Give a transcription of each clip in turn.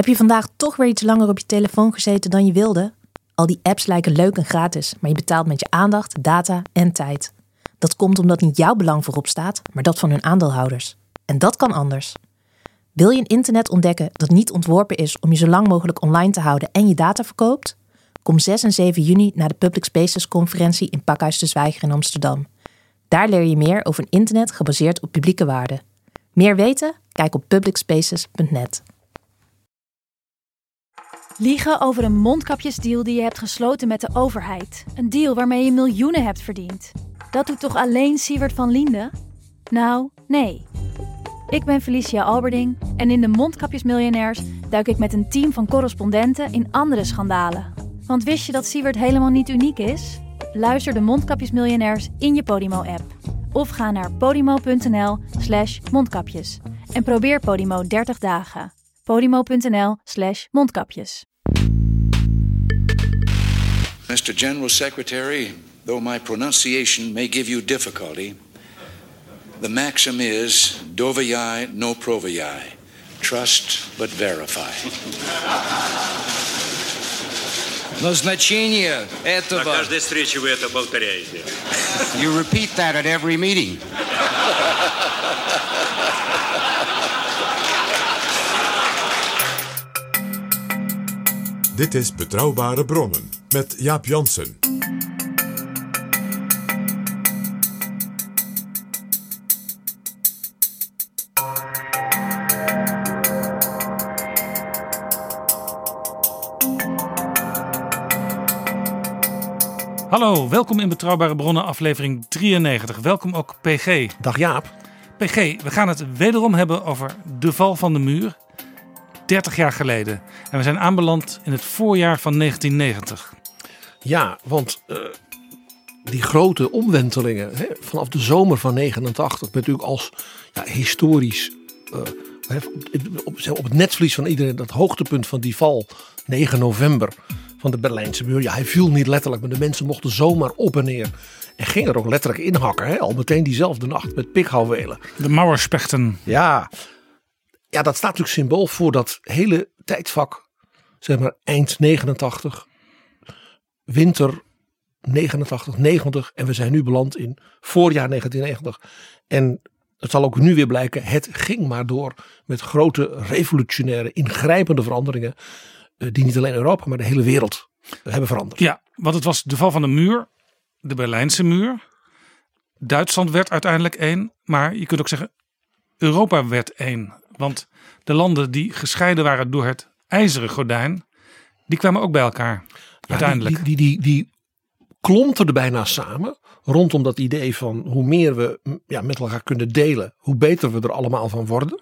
Heb je vandaag toch weer iets langer op je telefoon gezeten dan je wilde? Al die apps lijken leuk en gratis, maar je betaalt met je aandacht, data en tijd. Dat komt omdat niet jouw belang voorop staat, maar dat van hun aandeelhouders. En dat kan anders. Wil je een internet ontdekken dat niet ontworpen is om je zo lang mogelijk online te houden en je data verkoopt? Kom 6 en 7 juni naar de Public Spaces conferentie in Pakhuis de Zwijger in Amsterdam. Daar leer je meer over een internet gebaseerd op publieke waarden. Meer weten? Kijk op publicspaces.net. Liegen over een mondkapjesdeal die je hebt gesloten met de overheid. Een deal waarmee je miljoenen hebt verdiend. Dat doet toch alleen Siewert van Liende? Nou, nee. Ik ben Felicia Alberding en in de Mondkapjesmiljonairs duik ik met een team van correspondenten in andere schandalen. Want wist je dat Siewert helemaal niet uniek is? Luister de Mondkapjesmiljonairs in je Podimo-app. Of ga naar podimo.nl/mondkapjes. En probeer Podimo 30 dagen. podimo.nl/mondkapjes. Mr. General Secretary, though my pronunciation may give you difficulty, the maxim is dovayai no provayai. Trust but verify. Назначение этого... На каждой встрече вы это повторяете. You repeat that at every meeting. Dit is Betrouwbare Bronnen met Jaap Jansen. Hallo, welkom in Betrouwbare Bronnen aflevering 93. Welkom ook PG. Dag Jaap. PG, we gaan het wederom hebben over de val van de muur. 30 jaar geleden. En we zijn aanbeland in het voorjaar van 1990. Ja, want die grote omwentelingen vanaf de zomer van 89... met natuurlijk als historisch... op het netvlies van iedereen dat hoogtepunt van die val... 9 november van de Berlijnse muur. Ja, hij viel niet letterlijk, maar de mensen mochten zomaar op en neer. En gingen er ook letterlijk inhakken. Al meteen diezelfde nacht met pikhouwelen. De Mauerspechten. Ja, dat staat natuurlijk symbool voor dat hele tijdvak. Zeg maar eind 89, winter 89, 90. En we zijn nu beland in voorjaar 1990. En het zal ook nu weer blijken, het ging maar door met grote revolutionaire ingrijpende veranderingen. Die niet alleen Europa, maar de hele wereld hebben veranderd. Ja, want het was de val van de muur. De Berlijnse muur. Duitsland werd uiteindelijk één. Maar je kunt ook zeggen, Europa werd één. Want de landen die gescheiden waren door het ijzeren gordijn, die kwamen ook bij elkaar. Uiteindelijk. Die klonterden bijna samen. Rondom dat idee van hoe meer we met elkaar kunnen delen, hoe beter we er allemaal van worden.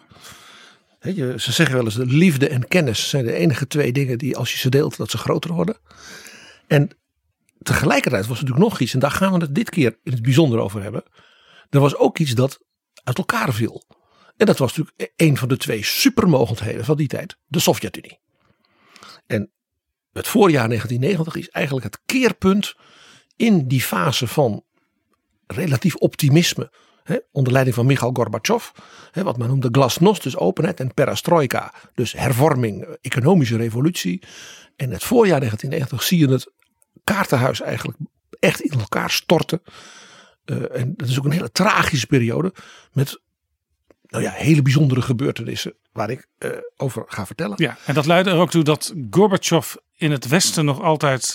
Ze zeggen wel eens, de liefde en kennis zijn de enige twee dingen die als je ze deelt, dat ze groter worden. En tegelijkertijd was er natuurlijk nog iets, en daar gaan we het dit keer in het bijzonder over hebben. Er was ook iets dat uit elkaar viel. En dat was natuurlijk een van de twee supermogendheden van die tijd, de Sovjet-Unie. En het voorjaar 1990 is eigenlijk het keerpunt in die fase van relatief optimisme. Onder leiding van Michail Gorbachev. Wat men noemde glasnost, dus openheid. En perestroika, dus hervorming, economische revolutie. En het voorjaar 1990 zie je het kaartenhuis eigenlijk echt in elkaar storten. En dat is ook een hele tragische periode. Met hele bijzondere gebeurtenissen waar ik over ga vertellen. Ja, en dat leidde er ook toe dat Gorbachev in het Westen nog altijd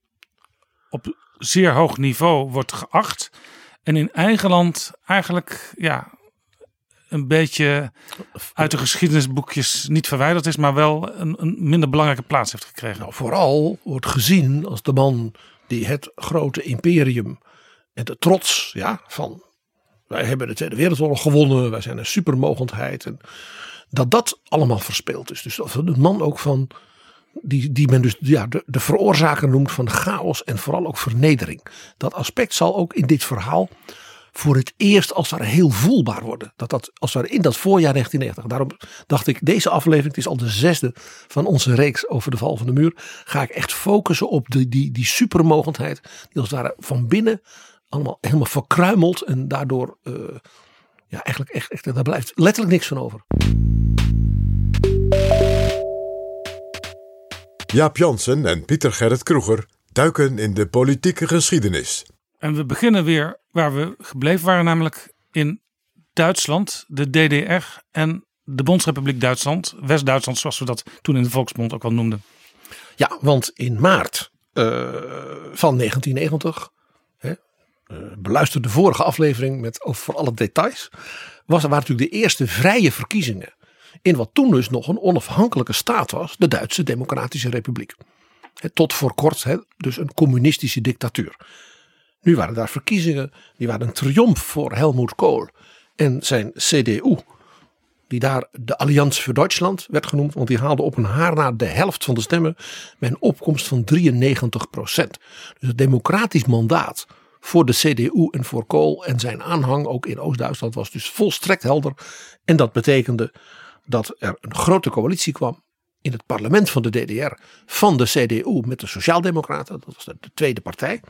op zeer hoog niveau wordt geacht. En in eigen land eigenlijk een beetje uit de geschiedenisboekjes niet verwijderd is, maar wel een minder belangrijke plaats heeft gekregen. Nou, vooral wordt gezien als de man die het grote imperium en de trots van wij hebben de Tweede Wereldoorlog gewonnen, wij zijn een supermogendheid. En dat allemaal verspeeld is. Dus de man ook van die men dus de veroorzaker noemt van chaos en vooral ook vernedering. Dat aspect zal ook in dit verhaal voor het eerst als het ware heel voelbaar worden. Dat als het ware in dat voorjaar 1990. Daarom dacht ik, deze aflevering, het is al de 6e van onze reeks over de val van de muur. Ga ik echt focussen op die supermogendheid. Die als het ware van binnen allemaal helemaal verkruimelt. En daardoor eigenlijk echt daar blijft letterlijk niks van over. Jaap Jansen en Pieter Gerrit Kroeger duiken in de politieke geschiedenis. En we beginnen weer waar we gebleven waren, namelijk in Duitsland, de DDR en de Bondsrepubliek Duitsland. West-Duitsland, zoals we dat toen in de Volksmond ook al noemden. Ja, want in maart van 1990, beluister de vorige aflevering met over alle details, waren natuurlijk de eerste vrije verkiezingen in wat toen dus nog een onafhankelijke staat was, de Duitse Democratische Republiek. Tot voor kort dus een communistische dictatuur. Nu waren daar verkiezingen, die waren een triomf voor Helmut Kohl en zijn CDU, die daar de Allianz für Deutschland werd genoemd, want die haalde op een haar na de helft van de stemmen met een opkomst van 93%. Dus het democratisch mandaat voor de CDU en voor Kohl en zijn aanhang ook in Oost-Duitsland was dus volstrekt helder. En dat betekende dat er een grote coalitie kwam in het parlement van de DDR van de CDU met de Sociaaldemocraten, dat was de tweede partij.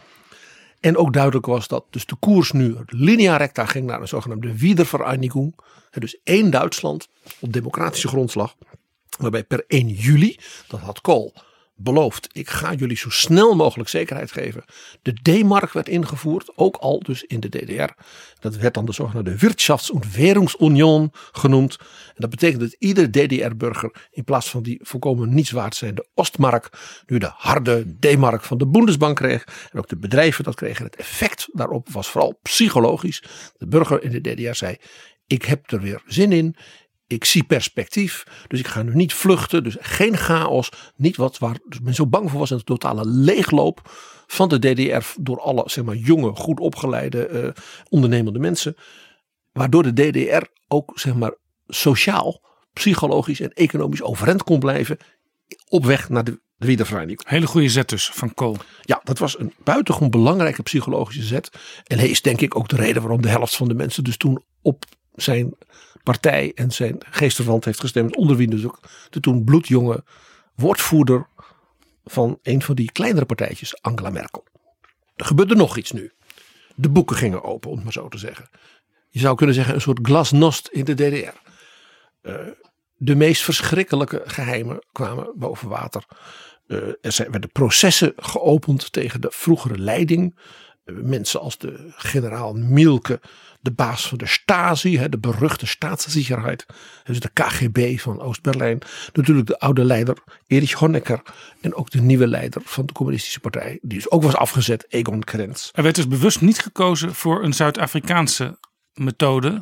En ook duidelijk was dat dus de koers nu linea recta ging naar een zogenaamde Wiedervereinigung. Dus één Duitsland op democratische grondslag. Waarbij per 1 juli, dat had Kohl beloofd, ik ga jullie zo snel mogelijk zekerheid geven. De D-mark werd ingevoerd, ook al dus in de DDR. Dat werd dan de zogenaamde Wirtschafts- und Währungsunion genoemd. En dat betekent dat iedere DDR-burger in plaats van die volkomen niets waard zijnde Ostmark nu de harde D-mark van de Bundesbank kreeg. En ook de bedrijven dat kregen. Het effect daarop was vooral psychologisch. De burger in de DDR zei, ik heb er weer zin in. Ik zie perspectief, dus ik ga nu niet vluchten. Dus geen chaos, niet wat waar men zo bang voor was. Een totale leegloop van de DDR door alle zeg maar, jonge, goed opgeleide, ondernemende mensen. Waardoor de DDR ook zeg maar, sociaal, psychologisch en economisch overeind kon blijven. Op weg naar de Wiedervereinigung. Hele goede zet dus van Kohl. Ja, dat was een buitengewoon belangrijke psychologische zet. En hij is denk ik ook de reden waarom de helft van de mensen dus toen op zijn partij en zijn geestverwant heeft gestemd. Onder wie dus ook de toen bloedjonge woordvoerder van een van die kleinere partijtjes, Angela Merkel. Er gebeurde nog iets nu. De boeken gingen open, om het maar zo te zeggen. Je zou kunnen zeggen een soort glasnost in de DDR. De meest verschrikkelijke geheimen kwamen boven water. Er werden processen geopend tegen de vroegere leiding. Mensen als de generaal Mielke, de baas van de Stasi, de beruchte Staatssicherheid, dus de KGB van Oost-Berlijn. Natuurlijk de oude leider Erich Honecker en ook de nieuwe leider van de communistische partij, die dus ook was afgezet, Egon Krenz. Er werd dus bewust niet gekozen voor een Zuid-Afrikaanse methode,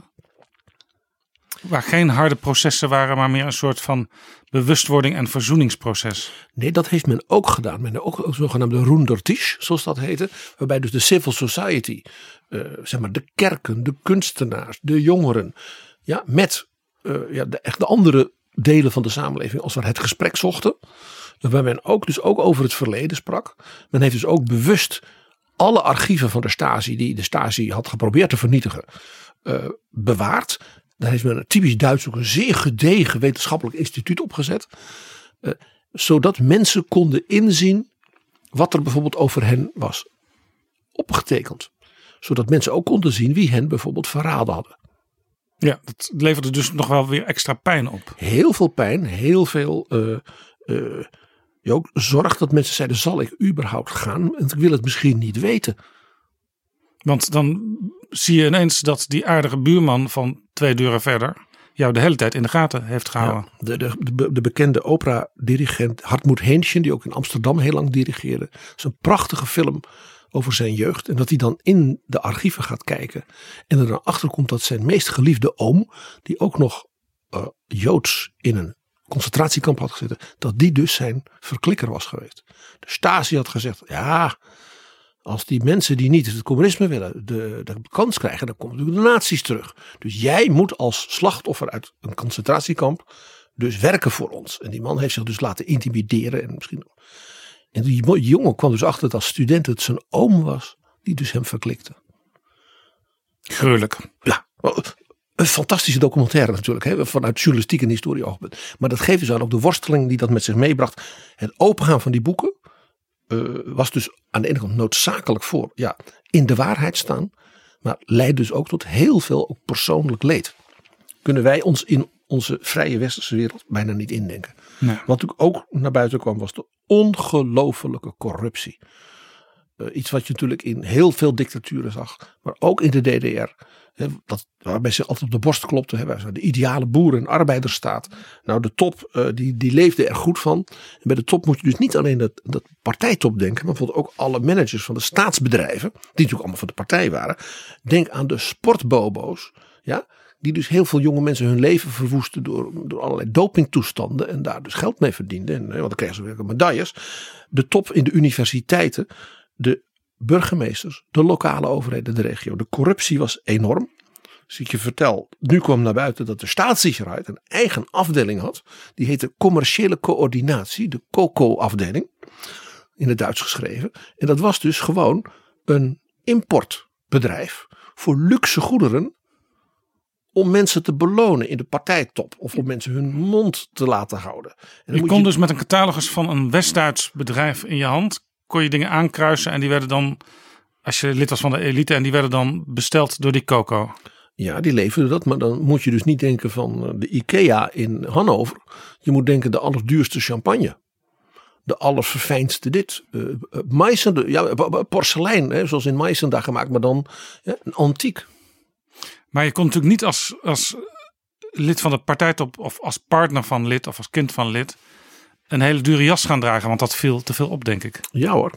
waar geen harde processen waren, maar meer een soort van bewustwording en verzoeningsproces. Nee, dat heeft men ook gedaan. Men heeft ook zogenaamde Runder Tisch, zoals dat heette. Waarbij dus de civil society, zeg maar de kerken, de kunstenaars, de jongeren, ja, met de andere delen van de samenleving als we het gesprek zochten. Waar men ook over het verleden sprak. Men heeft dus ook bewust alle archieven van de Stasi, die de Stasi had geprobeerd te vernietigen, bewaard. Daar heeft men typisch Duits ook een zeer gedegen wetenschappelijk instituut opgezet. Zodat mensen konden inzien wat er bijvoorbeeld over hen was opgetekend. Zodat mensen ook konden zien wie hen bijvoorbeeld verraden hadden. Ja, dat leverde dus nog wel weer extra pijn op. Heel veel pijn, heel veel je ook zorg dat mensen zeiden, zal ik überhaupt gaan? Want ik wil het misschien niet weten. Want dan zie je ineens dat die aardige buurman van 2 deuren verder jou de hele tijd in de gaten heeft gehouden. Ja, de bekende opera-dirigent Hartmut Hähnchen, die ook in Amsterdam heel lang dirigeerde. Dat is een prachtige film over zijn jeugd. En dat hij dan in de archieven gaat kijken. En er dan achter komt dat zijn meest geliefde oom, die ook nog Joods in een concentratiekamp had gezeten, dat die dus zijn verklikker was geweest. De Stasi had gezegd, ja, als die mensen die niet het communisme willen de kans krijgen, dan komen natuurlijk de nazi's terug. Dus jij moet als slachtoffer uit een concentratiekamp dus werken voor ons. En die man heeft zich dus laten intimideren. En die jongen kwam dus achter dat als student het zijn oom was die dus hem verklikte. Gruwelijk. Ja, een fantastische documentaire natuurlijk, vanuit journalistiek en historie oogpunt. Maar dat geeft dus aan ook de worsteling die dat met zich meebracht. Het opengaan van die boeken was dus aan de ene kant noodzakelijk voor in de waarheid staan. Maar leidt dus ook tot heel veel ook persoonlijk leed. Kunnen wij ons in onze vrije westerse wereld bijna niet indenken. Nee. Wat natuurlijk ook naar buiten kwam was de ongelofelijke corruptie. Iets wat je natuurlijk in heel veel dictaturen zag. Maar ook in de DDR. Waarbij ze altijd op de borst klopten. De ideale boeren- en arbeidersstaat. Nou, de top die leefde er goed van. En bij de top moet je dus niet alleen dat partijtop denken. Maar bijvoorbeeld ook alle managers van de staatsbedrijven. Die natuurlijk allemaal van de partij waren. Denk aan de sportbobo's. Ja, die dus heel veel jonge mensen hun leven verwoesten door allerlei dopingtoestanden. En daar dus geld mee verdienden. Want dan kregen ze weer medailles. De top in de universiteiten. De burgemeesters, de lokale overheden, de regio. De corruptie was enorm. Dus ik je vertel, nu kwam naar buiten dat de Staatssicherheid een eigen afdeling had. Die heette Commerciële Coördinatie, de COCO-afdeling. In het Duits geschreven. En dat was dus gewoon een importbedrijf voor luxe goederen. Om mensen te belonen in de partijtop. Of om mensen hun mond te laten houden. En Je kon dus met een catalogus van een West-Duits bedrijf in je hand. Kon je dingen aankruisen en die werden dan, als je lid was van de elite, en die werden dan besteld door die Coco. Ja, die leverden dat, maar dan moet je dus niet denken van de IKEA in Hannover. Je moet denken de allerduurste champagne. De allerverfijnste dit. Meissen, porselein, zoals in Meissen daar gemaakt, maar dan een antiek. Maar je kon natuurlijk niet als lid van de partijtop of als partner van lid of als kind van lid een hele dure jas gaan dragen, want dat viel te veel op, denk ik. Ja hoor,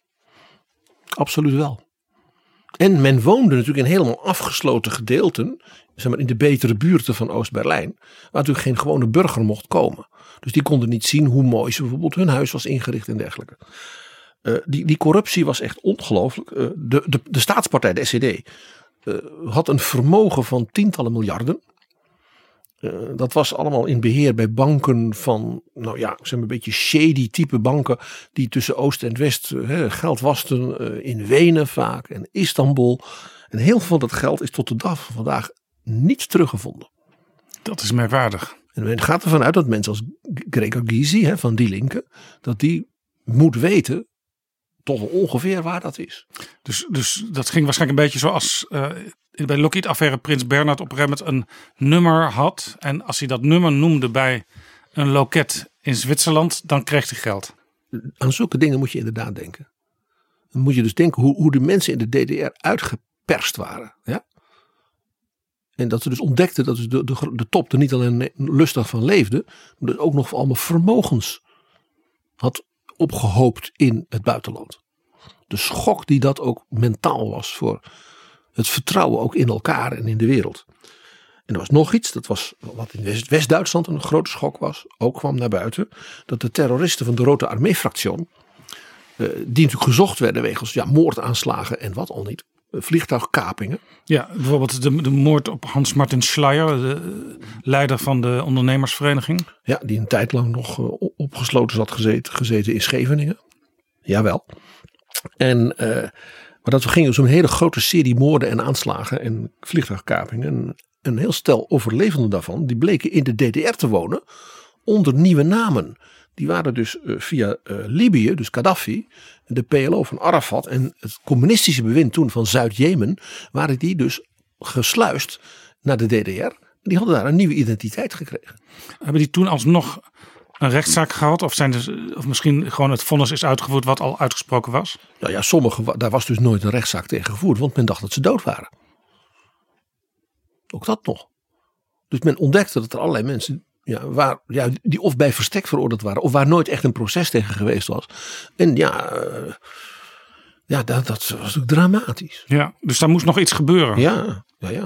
absoluut wel. En men woonde natuurlijk in helemaal afgesloten gedeelten, zeg maar in de betere buurten van Oost-Berlijn, waar natuurlijk geen gewone burger mocht komen. Dus die konden niet zien hoe mooi ze bijvoorbeeld hun huis was ingericht en dergelijke. Die corruptie was echt ongelooflijk. De staatspartij, de SED, had een vermogen van tientallen miljarden. Dat was allemaal in beheer bij banken van, nou ja, zeg maar een beetje shady type banken die tussen Oost en West geld wasten, in Wenen vaak en Istanbul. En heel veel van dat geld is tot de dag van vandaag niet teruggevonden. Dat is merkwaardig. En men gaat ervan uit dat mensen als Gregor Gysi van Die Linke, dat die moet weten toch ongeveer waar dat is. Dus dat ging waarschijnlijk een beetje zoals bij de Lockheed-affaire Prins Bernhard op een gegeven moment een nummer had. En als hij dat nummer noemde bij een loket in Zwitserland, dan kreeg hij geld. Aan zulke dingen moet je inderdaad denken. Dan moet je dus denken hoe de mensen in de DDR uitgeperst waren. Ja? En dat ze dus ontdekten dat dus de top er niet alleen lustig van leefde, maar dus ook nog allemaal vermogens had opgehoopt in het buitenland. De schok die dat ook mentaal was voor het vertrouwen ook in elkaar en in de wereld. En er was nog iets, dat was wat in West-Duitsland een grote schok was, ook kwam naar buiten, dat de terroristen van de Rode Armee-fractie, die natuurlijk gezocht werden wegens moordaanslagen en wat al niet, vliegtuigkapingen. Ja, bijvoorbeeld de moord op Hans-Martin Schleyer, de leider van de ondernemersvereniging. Ja, die een tijd lang nog opgesloten zat gezeten in Scheveningen. Jawel. Maar dat ging dus om een hele grote serie moorden en aanslagen en vliegtuigkapingen. En een heel stel overlevenden daarvan, die bleken in de DDR te wonen onder nieuwe namen. Die waren dus via Libië, dus Gaddafi, de PLO van Arafat en het communistische bewind toen van Zuid-Jemen, waren die dus gesluist naar de DDR. Die hadden daar een nieuwe identiteit gekregen. Hebben die toen alsnog een rechtszaak gehad? Of misschien gewoon het vonnis is uitgevoerd wat al uitgesproken was? Nou ja, sommigen, daar was dus nooit een rechtszaak tegen gevoerd, want men dacht dat ze dood waren. Ook dat nog. Dus men ontdekte dat er allerlei mensen die of bij verstek veroordeeld waren, of waar nooit echt een proces tegen geweest was. En dat was natuurlijk dramatisch. Ja, dus daar moest nog iets gebeuren. Ja.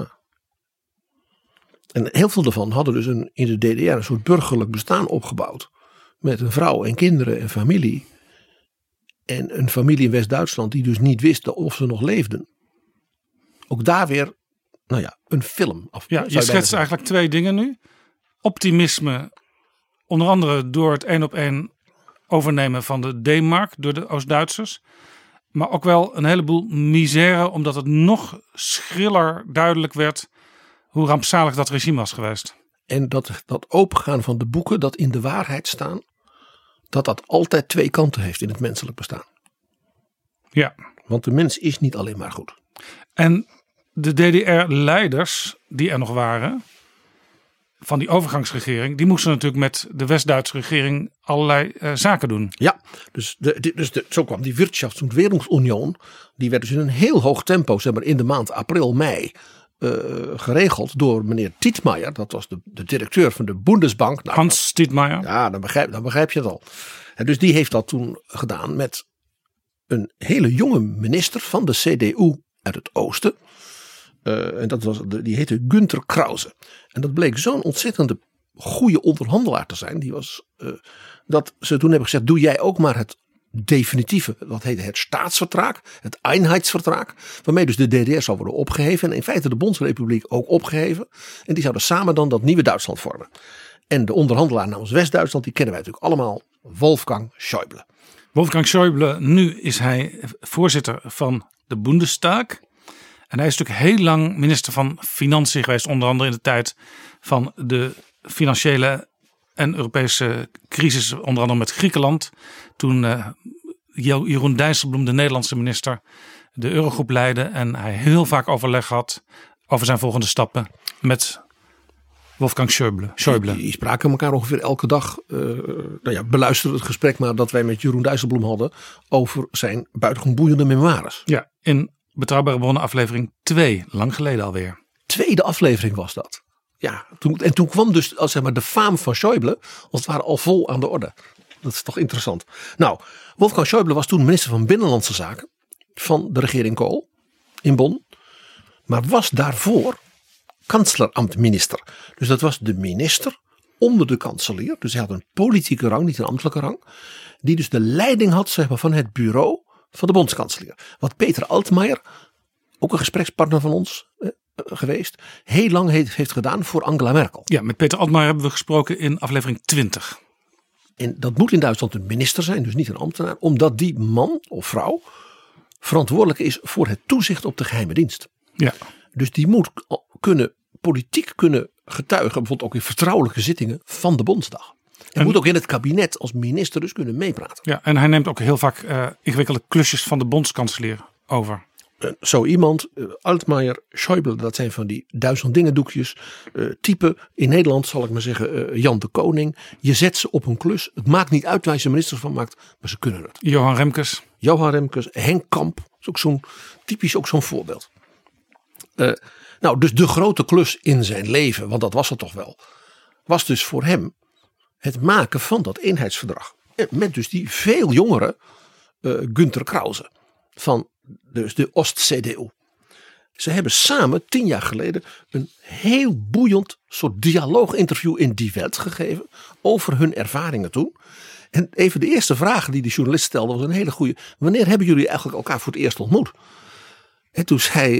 En heel veel daarvan hadden dus in de DDR een soort burgerlijk bestaan opgebouwd. Met een vrouw en kinderen en familie. En een familie in West-Duitsland die dus niet wist of ze nog leefden. Ook daar weer, een film. Ja, je schetst eigenlijk twee dingen nu. Optimisme, onder andere door het 1-op-1 overnemen van de D-mark door de Oost-Duitsers. Maar ook wel een heleboel misère, omdat het nog schriller duidelijk werd hoe rampzalig dat regime was geweest. En dat opengaan van de boeken, dat in de waarheid staan, dat altijd twee kanten heeft in het menselijk bestaan. Ja. Want de mens is niet alleen maar goed. En de DDR-leiders die er nog waren, van die overgangsregering, die moesten natuurlijk met de West-Duitse regering allerlei zaken doen. Ja, zo kwam die Wirtschafts- und Währungsunion. Die werd dus in een heel hoog tempo, zeg maar in de maand april, mei geregeld door meneer Tietmeyer. Dat was de directeur van de Bundesbank. Nou, Hans Tietmeyer. Ja, dan begrijp je het al. En dus die heeft dat toen gedaan met een hele jonge minister van de CDU uit het oosten. En die heette Günter Krause. En dat bleek zo'n ontzettende goede onderhandelaar te zijn. Dat ze toen hebben gezegd, doe jij ook maar het definitieve, wat heette het staatsverdrag, het Einheitsverdrag, waarmee dus de DDR zou worden opgeheven en in feite de Bondsrepubliek ook opgeheven. En die zouden samen dan dat nieuwe Duitsland vormen. En de onderhandelaar namens West-Duitsland, die kennen wij natuurlijk allemaal, Wolfgang Schäuble. Wolfgang Schäuble, nu is hij voorzitter van de Bundestag. En hij is natuurlijk heel lang minister van Financiën geweest, onder andere in de tijd van de financiële en Europese crisis, onder andere met Griekenland. Toen Jeroen Dijsselbloem, de Nederlandse minister, de Eurogroep leidde en hij heel vaak overleg had over zijn volgende stappen met Wolfgang Schäuble. Die spraken elkaar ongeveer elke dag. Beluister het gesprek maar dat wij met Jeroen Dijsselbloem hadden over zijn buitengewoon boeiende memoires. Ja, in Betrouwbare Bronnen aflevering 2, lang geleden alweer. Tweede aflevering was dat. Ja, toen kwam dus zeg maar, de faam van Schäuble als het ware al vol aan de orde. Dat is toch interessant. Nou, Wolfgang Schäuble was toen minister van Binnenlandse Zaken van de regering Kohl in Bonn. Maar was daarvoor kanselamtminister. Dus dat was de minister onder de kanselier. Dus hij had een politieke rang, niet een ambtelijke rang. Die dus de leiding had, zeg maar, van het bureau van de bondskanselier. Wat Peter Altmaier, ook een gesprekspartner van ons geweest, heel lang heeft gedaan voor Angela Merkel. Ja, met Peter Altmaier hebben we gesproken in aflevering 20. En dat moet in Duitsland een minister zijn, dus niet een ambtenaar. Omdat die man of vrouw verantwoordelijk is voor het toezicht op de geheime dienst. Ja. Dus die moet politiek kunnen getuigen, bijvoorbeeld ook in vertrouwelijke zittingen van de Bondsdag. En moet ook in het kabinet als minister dus kunnen meepraten. Ja, en hij neemt ook heel vaak ingewikkelde klusjes van de bondskanselier over. Zo iemand, Altmaier, Schäuble, dat zijn van die 1000 dingen doekjes. Type in Nederland zal ik maar zeggen Jan de Koning. Je zet ze op een klus. Het maakt niet uit waar je ze ministers van maakt, maar ze kunnen het. Johan Remkes, Henk Kamp, is ook zo'n voorbeeld. Dus de grote klus in zijn leven, want dat was het toch wel, was dus voor hem het maken van dat eenheidsverdrag. Met dus die veel jongere Günter Krause van dus de Oost-CDU. Ze hebben samen 10 jaar geleden een heel boeiend soort dialooginterview in Die Welt gegeven over hun ervaringen toen. En even de eerste vraag die de journalist stelde was een hele goede. Wanneer hebben jullie eigenlijk elkaar voor het eerst ontmoet? En toen zei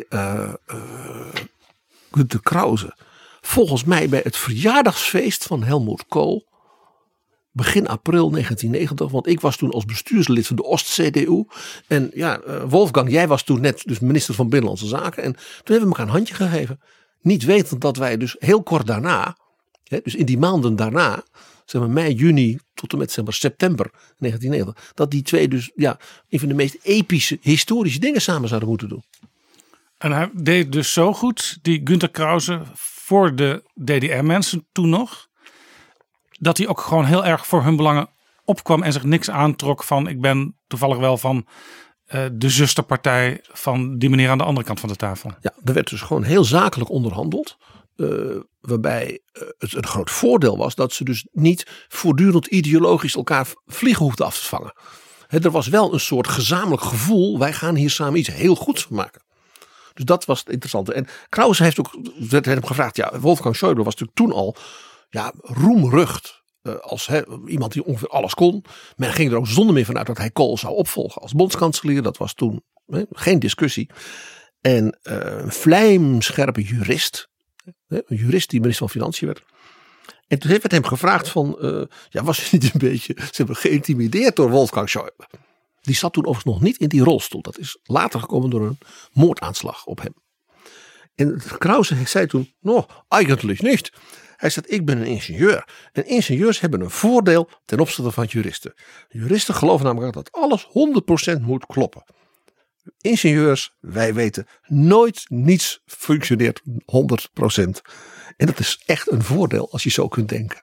Günter Krause, volgens mij bij het verjaardagsfeest van Helmut Kohl, begin april 1990, want ik was toen als bestuurslid van de Oost-CDU. En ja, Wolfgang, jij was toen net dus minister van Binnenlandse Zaken. En toen hebben we elkaar een handje gegeven. Niet wetend dat wij dus heel kort daarna, dus in die maanden daarna, zeg maar mei, juni tot en met zeg maar september 1990, dat die twee dus een van de meest epische historische dingen samen zouden moeten doen. En hij deed dus zo goed, die Günter Krause, voor de DDR-mensen toen nog, dat hij ook gewoon heel erg voor hun belangen opkwam en zich niks aantrok van, ik ben toevallig wel van de zusterpartij van die meneer aan de andere kant van de tafel. Ja, er werd dus gewoon heel zakelijk onderhandeld. Waarbij het een groot voordeel was dat ze dus niet voortdurend ideologisch elkaar vliegen hoefden af te vangen. Er was wel een soort gezamenlijk gevoel, wij gaan hier samen iets heel goeds van maken. Dus dat was het interessante. En Krause heeft ook, werd hem gevraagd, Wolfgang Schäuble was natuurlijk toen al roemrucht als iemand die ongeveer alles kon. Men ging er ook zonder meer vanuit dat hij Kohl zou opvolgen als bondskanselier. Dat was toen geen discussie. En een vlijmscherpe jurist. Een jurist die minister van Financiën werd. En toen werd hem gevraagd van, was hij niet een beetje geïntimideerd door Wolfgang Schäuble? Die zat toen overigens nog niet in die rolstoel. Dat is later gekomen door een moordaanslag op hem. En Krause zei toen, eigenlijk niet. Hij zei, ik ben een ingenieur. En ingenieurs hebben een voordeel ten opzichte van juristen. Juristen geloven namelijk dat alles 100% moet kloppen. ingenieurs, wij weten nooit niets functioneert 100%. En dat is echt een voordeel als je zo kunt denken.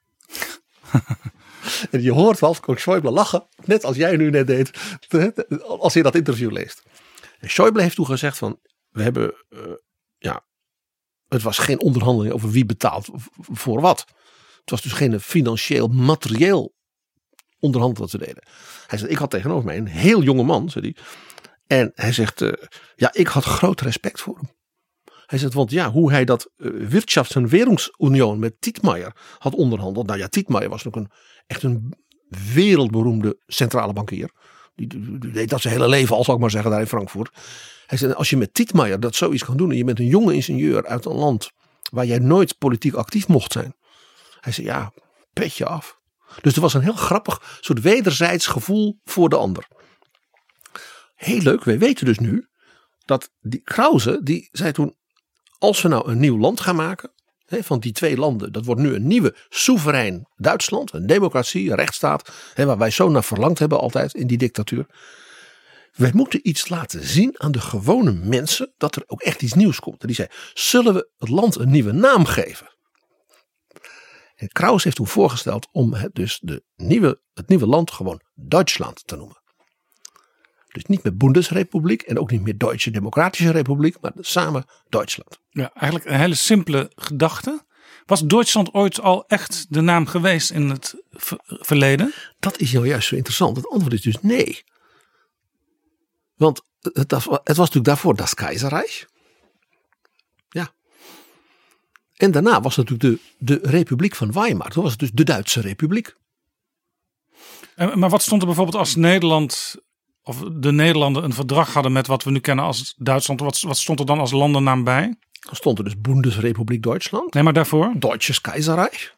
En je hoort Wolfgang Schäuble lachen, net als jij nu net deed, als je dat interview leest. En Schäuble heeft toen gezegd van, we hebben, het was geen onderhandeling over wie betaalt voor wat. Het was dus geen financieel, materieel onderhandelen wat we deden. Hij zegt, ik had tegenover mij een heel jonge man, zei hij. En hij zegt, ik had groot respect voor hem. Hij zegt, want hoe hij dat Wirtschafts- en Währungsunion met Tietmeyer had onderhandeld. Nou ja, Tietmeyer was ook echt een wereldberoemde centrale bankier. Die deed dat zijn hele leven al, zal ik maar zeggen, daar in Frankfurt. Hij zegt, als je met Tietmeyer dat zoiets kan doen en je bent een jonge ingenieur uit een land waar jij nooit politiek actief mocht zijn. Hij zei, petje af. Dus er was een heel grappig soort wederzijds gevoel voor de ander. Heel leuk, wij weten dus nu dat die Krause, die zei toen, als we nou een nieuw land gaan maken, van die twee landen, dat wordt nu een nieuwe soeverein Duitsland, een democratie, een rechtsstaat, waar wij zo naar verlangd hebben altijd in die dictatuur. Wij moeten iets laten zien aan de gewone mensen dat er ook echt iets nieuws komt. En die zei, zullen we het land een nieuwe naam geven? En Krause heeft toen voorgesteld om het nieuwe land gewoon Duitsland te noemen. Dus niet meer Bundesrepubliek en ook niet meer Duitse Democratische Republiek, maar samen Duitsland. Ja, eigenlijk een hele simpele gedachte. Was Duitsland ooit al echt de naam geweest in het verleden? Dat is nou juist zo interessant. Het antwoord is dus nee. Want het was natuurlijk daarvoor das Keizerreich. Ja. En daarna was het natuurlijk de Republiek van Weimar. Toen was het dus de Duitse Republiek. Maar wat stond er bijvoorbeeld als Nederland of de Nederlanden een verdrag hadden met wat we nu kennen als Duitsland? Wat stond er dan als landennaam bij? Dan stond er dus Bundesrepubliek Duitsland. Nee, maar daarvoor? Deutsches Keizerreich.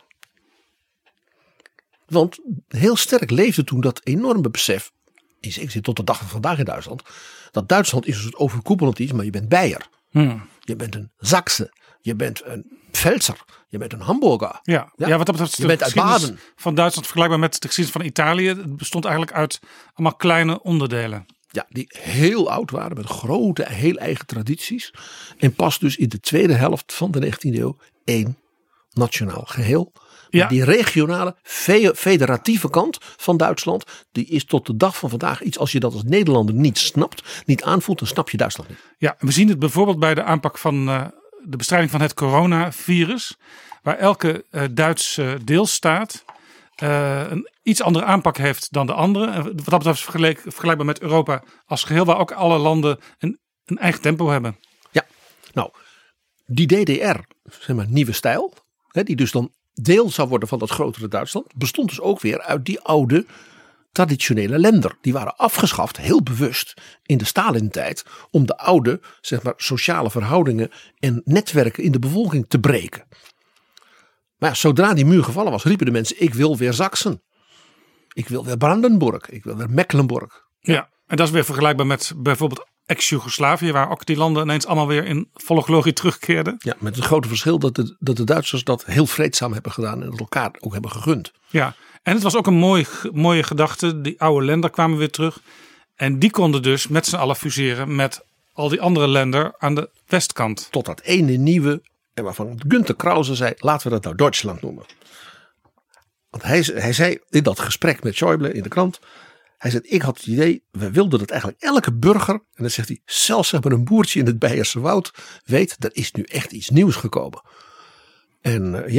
Want heel sterk leefde toen dat enorme besef, in zekere zin tot de dag van vandaag in Duitsland, dat Duitsland is een soort overkoepelend iets, maar je bent Beier. Je bent een Sakse. Je bent een Pfälzer. Je bent een Hamburger. Ja, wat dat betreft je bent uit Baden. Van Duitsland vergelijkbaar met de geschiedenis van Italië. Het bestond eigenlijk uit allemaal kleine onderdelen. Ja, die heel oud waren met grote, heel eigen tradities. En pas dus in de tweede helft van de 19e eeuw één nationaal geheel. Ja. Die regionale, federatieve kant van Duitsland, die is tot de dag van vandaag iets, als je dat als Nederlander niet snapt, niet aanvoelt, dan snap je Duitsland niet. Ja, we zien het bijvoorbeeld bij de aanpak van de bestrijding van het coronavirus, waar elke Duitse deelstaat een iets andere aanpak heeft dan de andere. En wat dat betreft vergelijkbaar met Europa als geheel, waar ook alle landen een eigen tempo hebben. Ja, nou, die DDR, zeg maar nieuwe stijl, die dus dan deel zou worden van dat grotere Duitsland, bestond dus ook weer uit die oude traditionele Länder. Die waren afgeschaft, heel bewust, in de Stalin-tijd, om de oude, zeg maar, sociale verhoudingen en netwerken in de bevolking te breken. Maar ja, zodra die muur gevallen was, riepen de mensen, ik wil weer Sachsen. Ik wil weer Brandenburg. Ik wil weer Mecklenburg. Ja, en dat is weer vergelijkbaar met bijvoorbeeld ex-Jugoslavië, waar ook die landen ineens allemaal weer in volle glorie terugkeerden. Ja, met het grote verschil dat de Duitsers dat heel vreedzaam hebben gedaan en dat elkaar ook hebben gegund. Ja, en het was ook een mooie gedachte. Die oude Länder kwamen weer terug. En die konden dus met z'n allen fuseren met al die andere Länder aan de westkant. Tot dat ene nieuwe, en waarvan Günter Krause zei, laten we dat nou Duitsland noemen. Want hij zei in dat gesprek met Schäuble in de krant, hij zei, ik had het idee, we wilden dat eigenlijk elke burger, en dan zegt hij, zelfs zeg maar een boertje in het Beierse woud, weet, er is nu echt iets nieuws gekomen. En het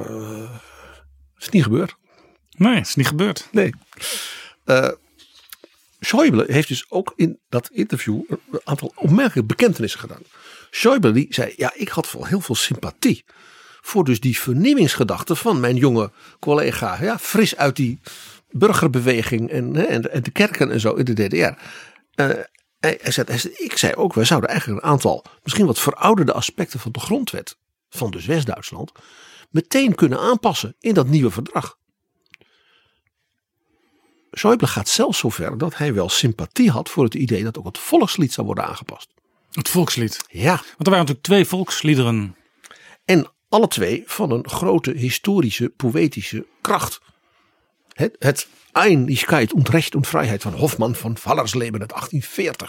is niet gebeurd. Nee, het is niet gebeurd. Nee. Schäuble heeft dus ook in dat interview een aantal opmerkelijke bekentenissen gedaan. Schäuble die zei, ik had wel heel veel sympathie voor dus die vernieuwingsgedachte van mijn jonge collega, fris uit die burgerbeweging en de kerken en zo in de DDR. Hij zei, ik zei ook, wij zouden eigenlijk een aantal misschien wat verouderde aspecten van de grondwet van dus West-Duitsland meteen kunnen aanpassen in dat nieuwe verdrag. Schäuble gaat zelfs zover dat hij wel sympathie had voor het idee dat ook het volkslied zou worden aangepast. Het volkslied? Ja. Want er waren natuurlijk 2 volksliederen. En alle 2 van een grote historische, poëtische kracht. Het Einigkeit und Recht und Vrijheid van Hofmann van Fallersleben uit 1840.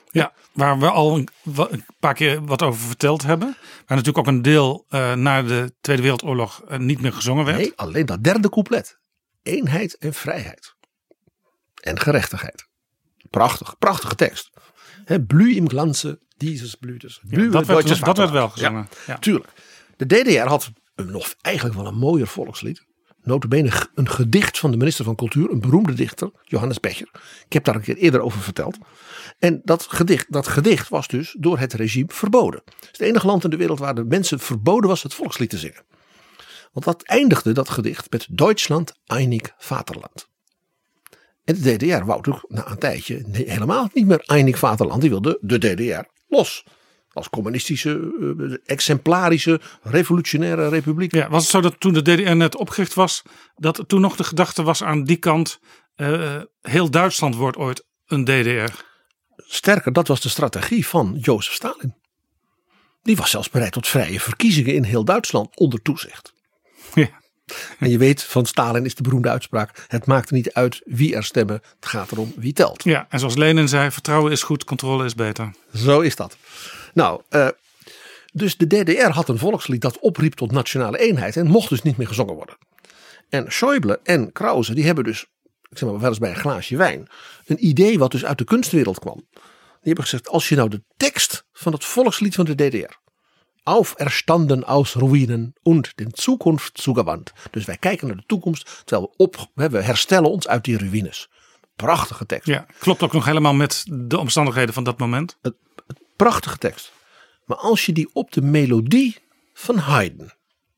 Ja, waar we al een paar keer wat over verteld hebben. Waar natuurlijk ook een deel na de Tweede Wereldoorlog niet meer gezongen werd. Nee, alleen dat derde couplet. Eenheid en vrijheid. En gerechtigheid. Prachtige tekst. Blü im Glanze dieses Blütes. Dat werd wel gezongen. Ja. Tuurlijk. De DDR had eigenlijk wel een mooier volkslied. Nota bene een gedicht van de minister van Cultuur. Een beroemde dichter, Johannes Becher. Ik heb daar een keer eerder over verteld. En dat gedicht was dus door het regime verboden. Het is het enige land in de wereld waar de mensen verboden was het volkslied te zingen. Want dat eindigde, dat gedicht, met Duitsland einig Vaterland. En de DDR wou natuurlijk na een tijdje helemaal niet meer einig Vaterland. Die wilde de DDR los. Als communistische, exemplarische, revolutionaire republiek. Ja, was het zo dat toen de DDR net opgericht was, dat toen nog de gedachte was aan die kant, heel Duitsland wordt ooit een DDR? Sterker, dat was de strategie van Jozef Stalin. Die was zelfs bereid tot vrije verkiezingen in heel Duitsland onder toezicht. Ja. En je weet, van Stalin is de beroemde uitspraak: het maakt niet uit wie er stemmen, het gaat erom wie telt. Ja, en zoals Lenin zei, vertrouwen is goed, controle is beter. Zo is dat. Nou, dus de DDR had een volkslied dat opriep tot nationale eenheid en mocht dus niet meer gezongen worden. En Schäuble en Krause, die hebben dus, ik zeg maar wel eens bij een glaasje wijn, een idee wat dus uit de kunstwereld kwam. Die hebben gezegd, als je nou de tekst van het volkslied van de DDR, auferstanden aus Ruinen und den Zukunft zugewandt. Dus wij kijken naar de toekomst, terwijl we herstellen ons uit die ruïnes. Prachtige tekst. Ja, klopt ook nog helemaal met de omstandigheden van dat moment. Prachtige tekst. Maar als je die op de melodie van Haydn,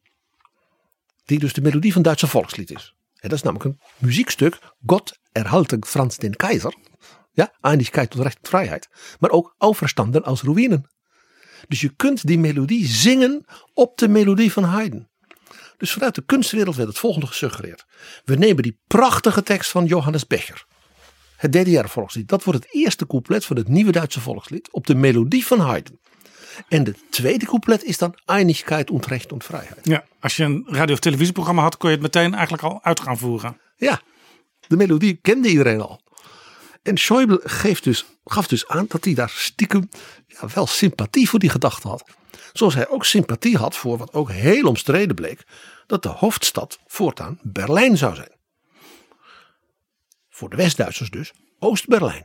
die dus de melodie van het Duitse volkslied is. Dat is namelijk een muziekstuk. Gott erhalte Franz den Kaiser. Ja, Einigkeit und Recht und Vrijheid. Maar ook auferstanden aus Ruinen. Dus je kunt die melodie zingen op de melodie van Haydn. Dus vanuit de kunstwereld werd het volgende gesuggereerd. We nemen die prachtige tekst van Johannes Becher. Het DDR-volkslied. Dat wordt het eerste couplet van het nieuwe Duitse volkslied. Op de melodie van Haydn. En de tweede couplet is dan Einigkeit und Recht und Vrijheid. Ja, als je een radio- of televisieprogramma had, kon je het meteen eigenlijk al uit gaan voeren. Ja, de melodie kende iedereen al. En Schäuble gaf dus aan dat hij daar stiekem wel sympathie voor die gedachte had. Zoals hij ook sympathie had voor wat ook heel omstreden bleek. Dat de hoofdstad voortaan Berlijn zou zijn. Voor de West-Duitsers dus Oost-Berlijn.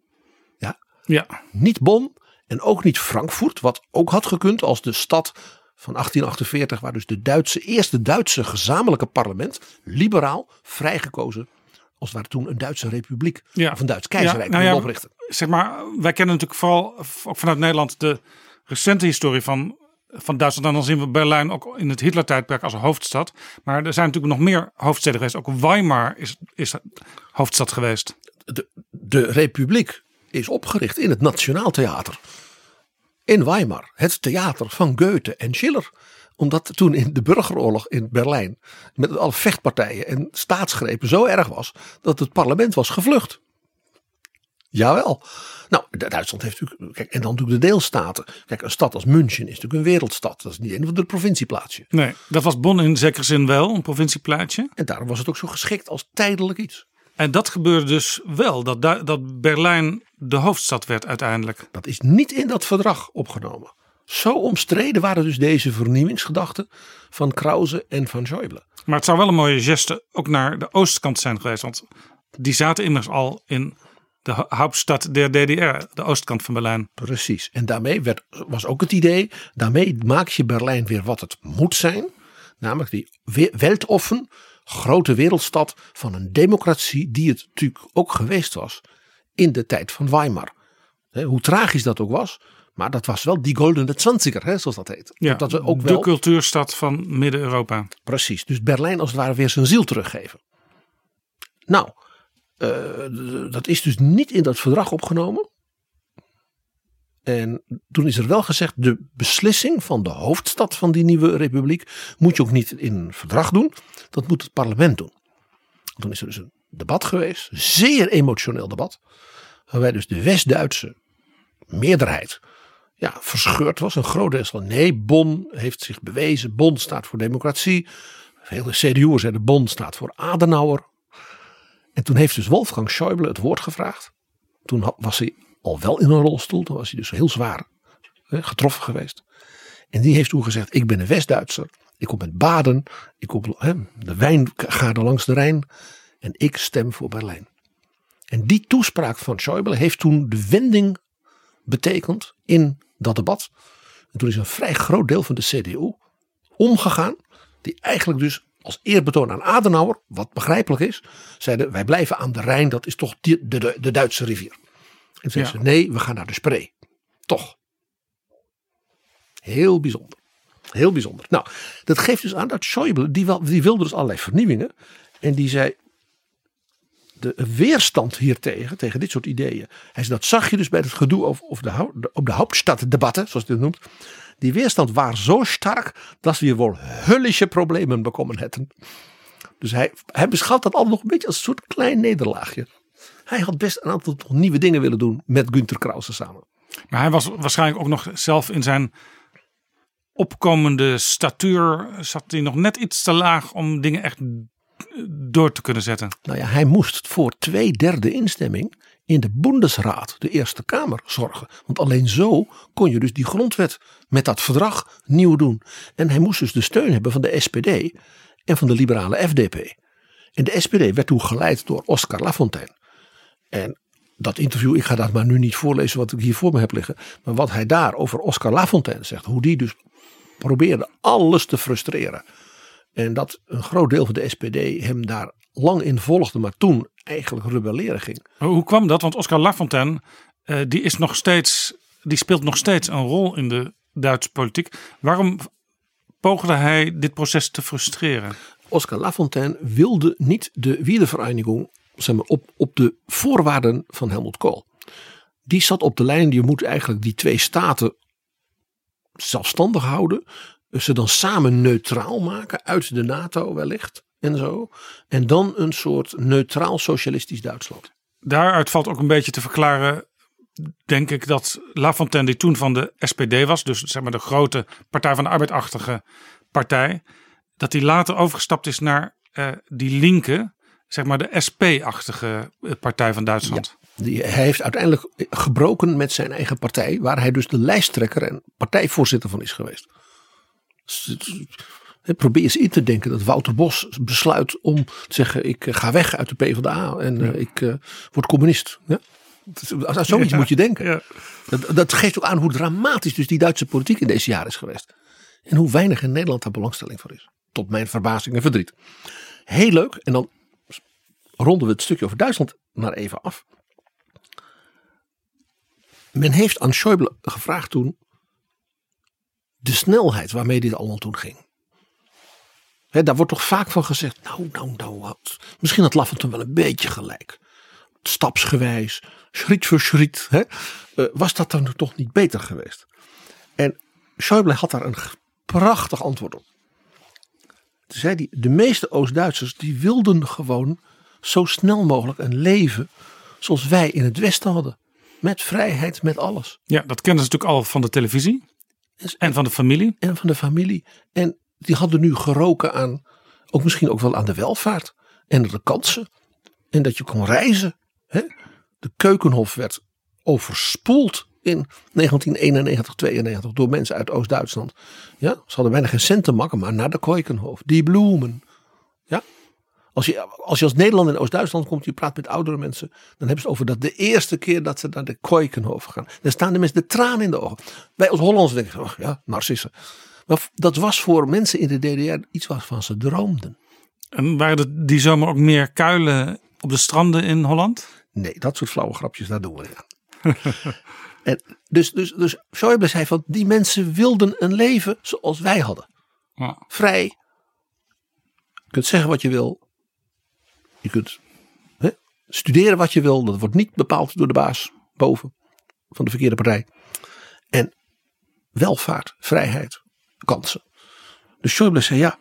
Ja. Niet Bonn en ook niet Frankfurt. Wat ook had gekund als de stad van 1848. Waar dus de eerste Duitse gezamenlijke parlement. Liberaal, vrijgekozen. Als het ware toen een Duitse republiek. Of een Duits keizerrijk oprichten. Zeg maar, wij kennen natuurlijk vooral ook vanuit Nederland de recente historie van Duitsland. En dan zien we Berlijn ook in het Hitler-tijdperk als een hoofdstad. Maar er zijn natuurlijk nog meer hoofdsteden geweest. Ook Weimar is hoofdstad geweest. De republiek is opgericht in het Nationaal Theater. In Weimar. Het theater van Goethe en Schiller. Omdat toen in de burgeroorlog in Berlijn met alle vechtpartijen en staatsgrepen zo erg was dat het parlement was gevlucht. Jawel. Nou, Duitsland heeft natuurlijk, kijk, en dan natuurlijk de deelstaten. Kijk, een stad als München is natuurlijk een wereldstad. Dat is niet een van de provincieplaatsje. Nee, dat was Bonn in zekere zin wel, een provincieplaatsje. En daarom was het ook zo geschikt als tijdelijk iets. En dat gebeurde dus wel, dat Berlijn de hoofdstad werd uiteindelijk. Dat is niet in dat verdrag opgenomen. Zo omstreden waren dus deze vernieuwingsgedachten van Krause en van Schäuble. Maar het zou wel een mooie geste ook naar de oostkant zijn geweest. Want die zaten immers al in de Hauptstadt der DDR, de oostkant van Berlijn. Precies. En daarmee was ook het idee, daarmee maak je Berlijn weer wat het moet zijn. Namelijk die weltoffen, grote wereldstad van een democratie die het natuurlijk ook geweest was in de tijd van Weimar. Hoe tragisch dat ook was. Maar dat was wel die goldene twintiger, zoals dat heet. Ja, dat we ook de cultuurstad van Midden-Europa. Precies, dus Berlijn als het ware weer zijn ziel teruggeven. Nou, dat is dus niet in dat verdrag opgenomen. En toen is er wel gezegd, de beslissing van de hoofdstad van die nieuwe republiek moet je ook niet in een verdrag doen. Dat moet het parlement doen. Toen is er dus een debat geweest, een zeer emotioneel debat. Waarbij dus de West-Duitse meerderheid verscheurd was. Een groot deel van nee, Bonn heeft zich bewezen. Bonn staat voor democratie. Veel CDU'ers zeiden Bonn staat voor Adenauer. En toen heeft dus Wolfgang Schäuble het woord gevraagd. Toen was hij al wel in een rolstoel. Toen was hij dus heel zwaar getroffen geweest. En die heeft toen gezegd, ik ben een West-Duitser. Ik kom uit Baden. De wijngaarden langs de Rijn. En ik stem voor Berlijn. En die toespraak van Schäuble heeft toen de wending betekend in dat debat. En toen is een vrij groot deel van de CDU omgegaan. Die eigenlijk dus als eerbetoon aan Adenauer, wat begrijpelijk is, zeiden wij blijven aan de Rijn. Dat is toch de Duitse rivier. En zeiden ze nee, we gaan naar de Spree. Toch. Heel bijzonder. Heel bijzonder. Nou, dat geeft dus aan dat Schäuble, die wilde dus allerlei vernieuwingen. En die zei, de weerstand hiertegen, tegen dit soort ideeën. Hij zei, dat zag je dus bij het gedoe op de Hauptstadtdebatten, zoals hij het noemt. Die weerstand was zo sterk, dat we wel hullische problemen bekomen hadden. Dus hij beschouwt dat allemaal nog een beetje als een soort klein nederlaagje. Hij had best een aantal nieuwe dingen willen doen met Günter Krause samen. Maar hij was waarschijnlijk ook nog zelf in zijn opkomende statuur, zat hij nog net iets te laag om dingen echt door te kunnen zetten. Nou ja, hij moest voor 2/3 instemming in de Bundesraad, de Eerste Kamer, zorgen. Want alleen zo kon je dus die grondwet met dat verdrag nieuw doen. En hij moest dus de steun hebben van de SPD en van de liberale FDP. En de SPD werd toen geleid door Oscar Lafontaine. En dat interview, ik ga dat maar nu niet voorlezen wat ik hier voor me heb liggen. Maar wat hij daar over Oscar Lafontaine zegt. Hoe die dus probeerde alles te frustreren. En dat een groot deel van de SPD hem daar lang in volgde. Maar toen eigenlijk rebelleren ging. Hoe kwam dat? Want Oscar Lafontaine die speelt nog steeds een rol in de Duitse politiek. Waarom poogde hij dit proces te frustreren? Oscar Lafontaine wilde niet de Wiedervereinigung, zeg maar, op de voorwaarden van Helmut Kohl. Die zat op de lijn, je moet eigenlijk die 2 staten zelfstandig houden. Ze dan samen neutraal maken uit de NATO wellicht en zo. En dan een soort neutraal socialistisch Duitsland. Daaruit valt ook een beetje te verklaren, denk ik, dat Lafontaine, die toen van de SPD was, dus zeg maar de grote Partij van de Arbeid-achtige partij, dat hij later overgestapt is naar die linker, zeg maar de SP-achtige partij van Duitsland. Ja, hij heeft uiteindelijk gebroken met zijn eigen partij, waar hij dus de lijsttrekker en partijvoorzitter van is geweest. Probeer eens in te denken dat Wouter Bos besluit om te zeggen, ik ga weg uit de PvdA en ik word communist. Ja? Aan zoiets moet je denken. Ja. Dat geeft ook aan hoe dramatisch dus die Duitse politiek in deze jaren is geweest. En hoe weinig in Nederland daar belangstelling voor is. Tot mijn verbazing en verdriet. Heel leuk. En dan ronden we het stukje over Duitsland maar even af. Men heeft aan Schäuble gevraagd toen de snelheid waarmee dit allemaal toen ging. Daar wordt toch vaak van gezegd, nou, misschien had Lafontaine wel een beetje gelijk. Stapsgewijs, schritt voor schritt. Was dat dan toch niet beter geweest? En Schäuble had daar een prachtig antwoord op. Toen zei hij, de meeste Oost-Duitsers die wilden gewoon zo snel mogelijk een leven zoals wij in het Westen hadden. Met vrijheid, met alles. Ja, dat kennen ze natuurlijk al van de televisie. En van de familie. En van de familie. En die hadden nu geroken aan, ook misschien ook wel aan de welvaart. En de kansen. En dat je kon reizen. De Keukenhof werd overspoeld in 1991, 92 door mensen uit Oost-Duitsland. Ja, ze hadden bijna geen cent te makken, maar naar de Keukenhof. Die bloemen. Ja. Als je als Nederlander in Oost-Duitsland komt, je praat met oudere mensen, dan hebben ze het over dat de eerste keer dat ze naar de Keukenhof gaan. Dan staan de mensen de tranen in de ogen. Wij als Hollanders denken, oh ja, narcissen. Maar dat was voor mensen in de DDR iets waarvan ze droomden. En waren er die zomer ook meer kuilen op de stranden in Holland? Nee, dat soort flauwe grapjes, daar doen we niet aan. En dus Schäuble zei van, die mensen wilden een leven zoals wij hadden. Ja. Vrij. Je kunt zeggen wat je wil. Je kunt studeren wat je wil. Dat wordt niet bepaald door de baas boven van de verkeerde partij. En welvaart, vrijheid, kansen. Dus Schäuble zei ja.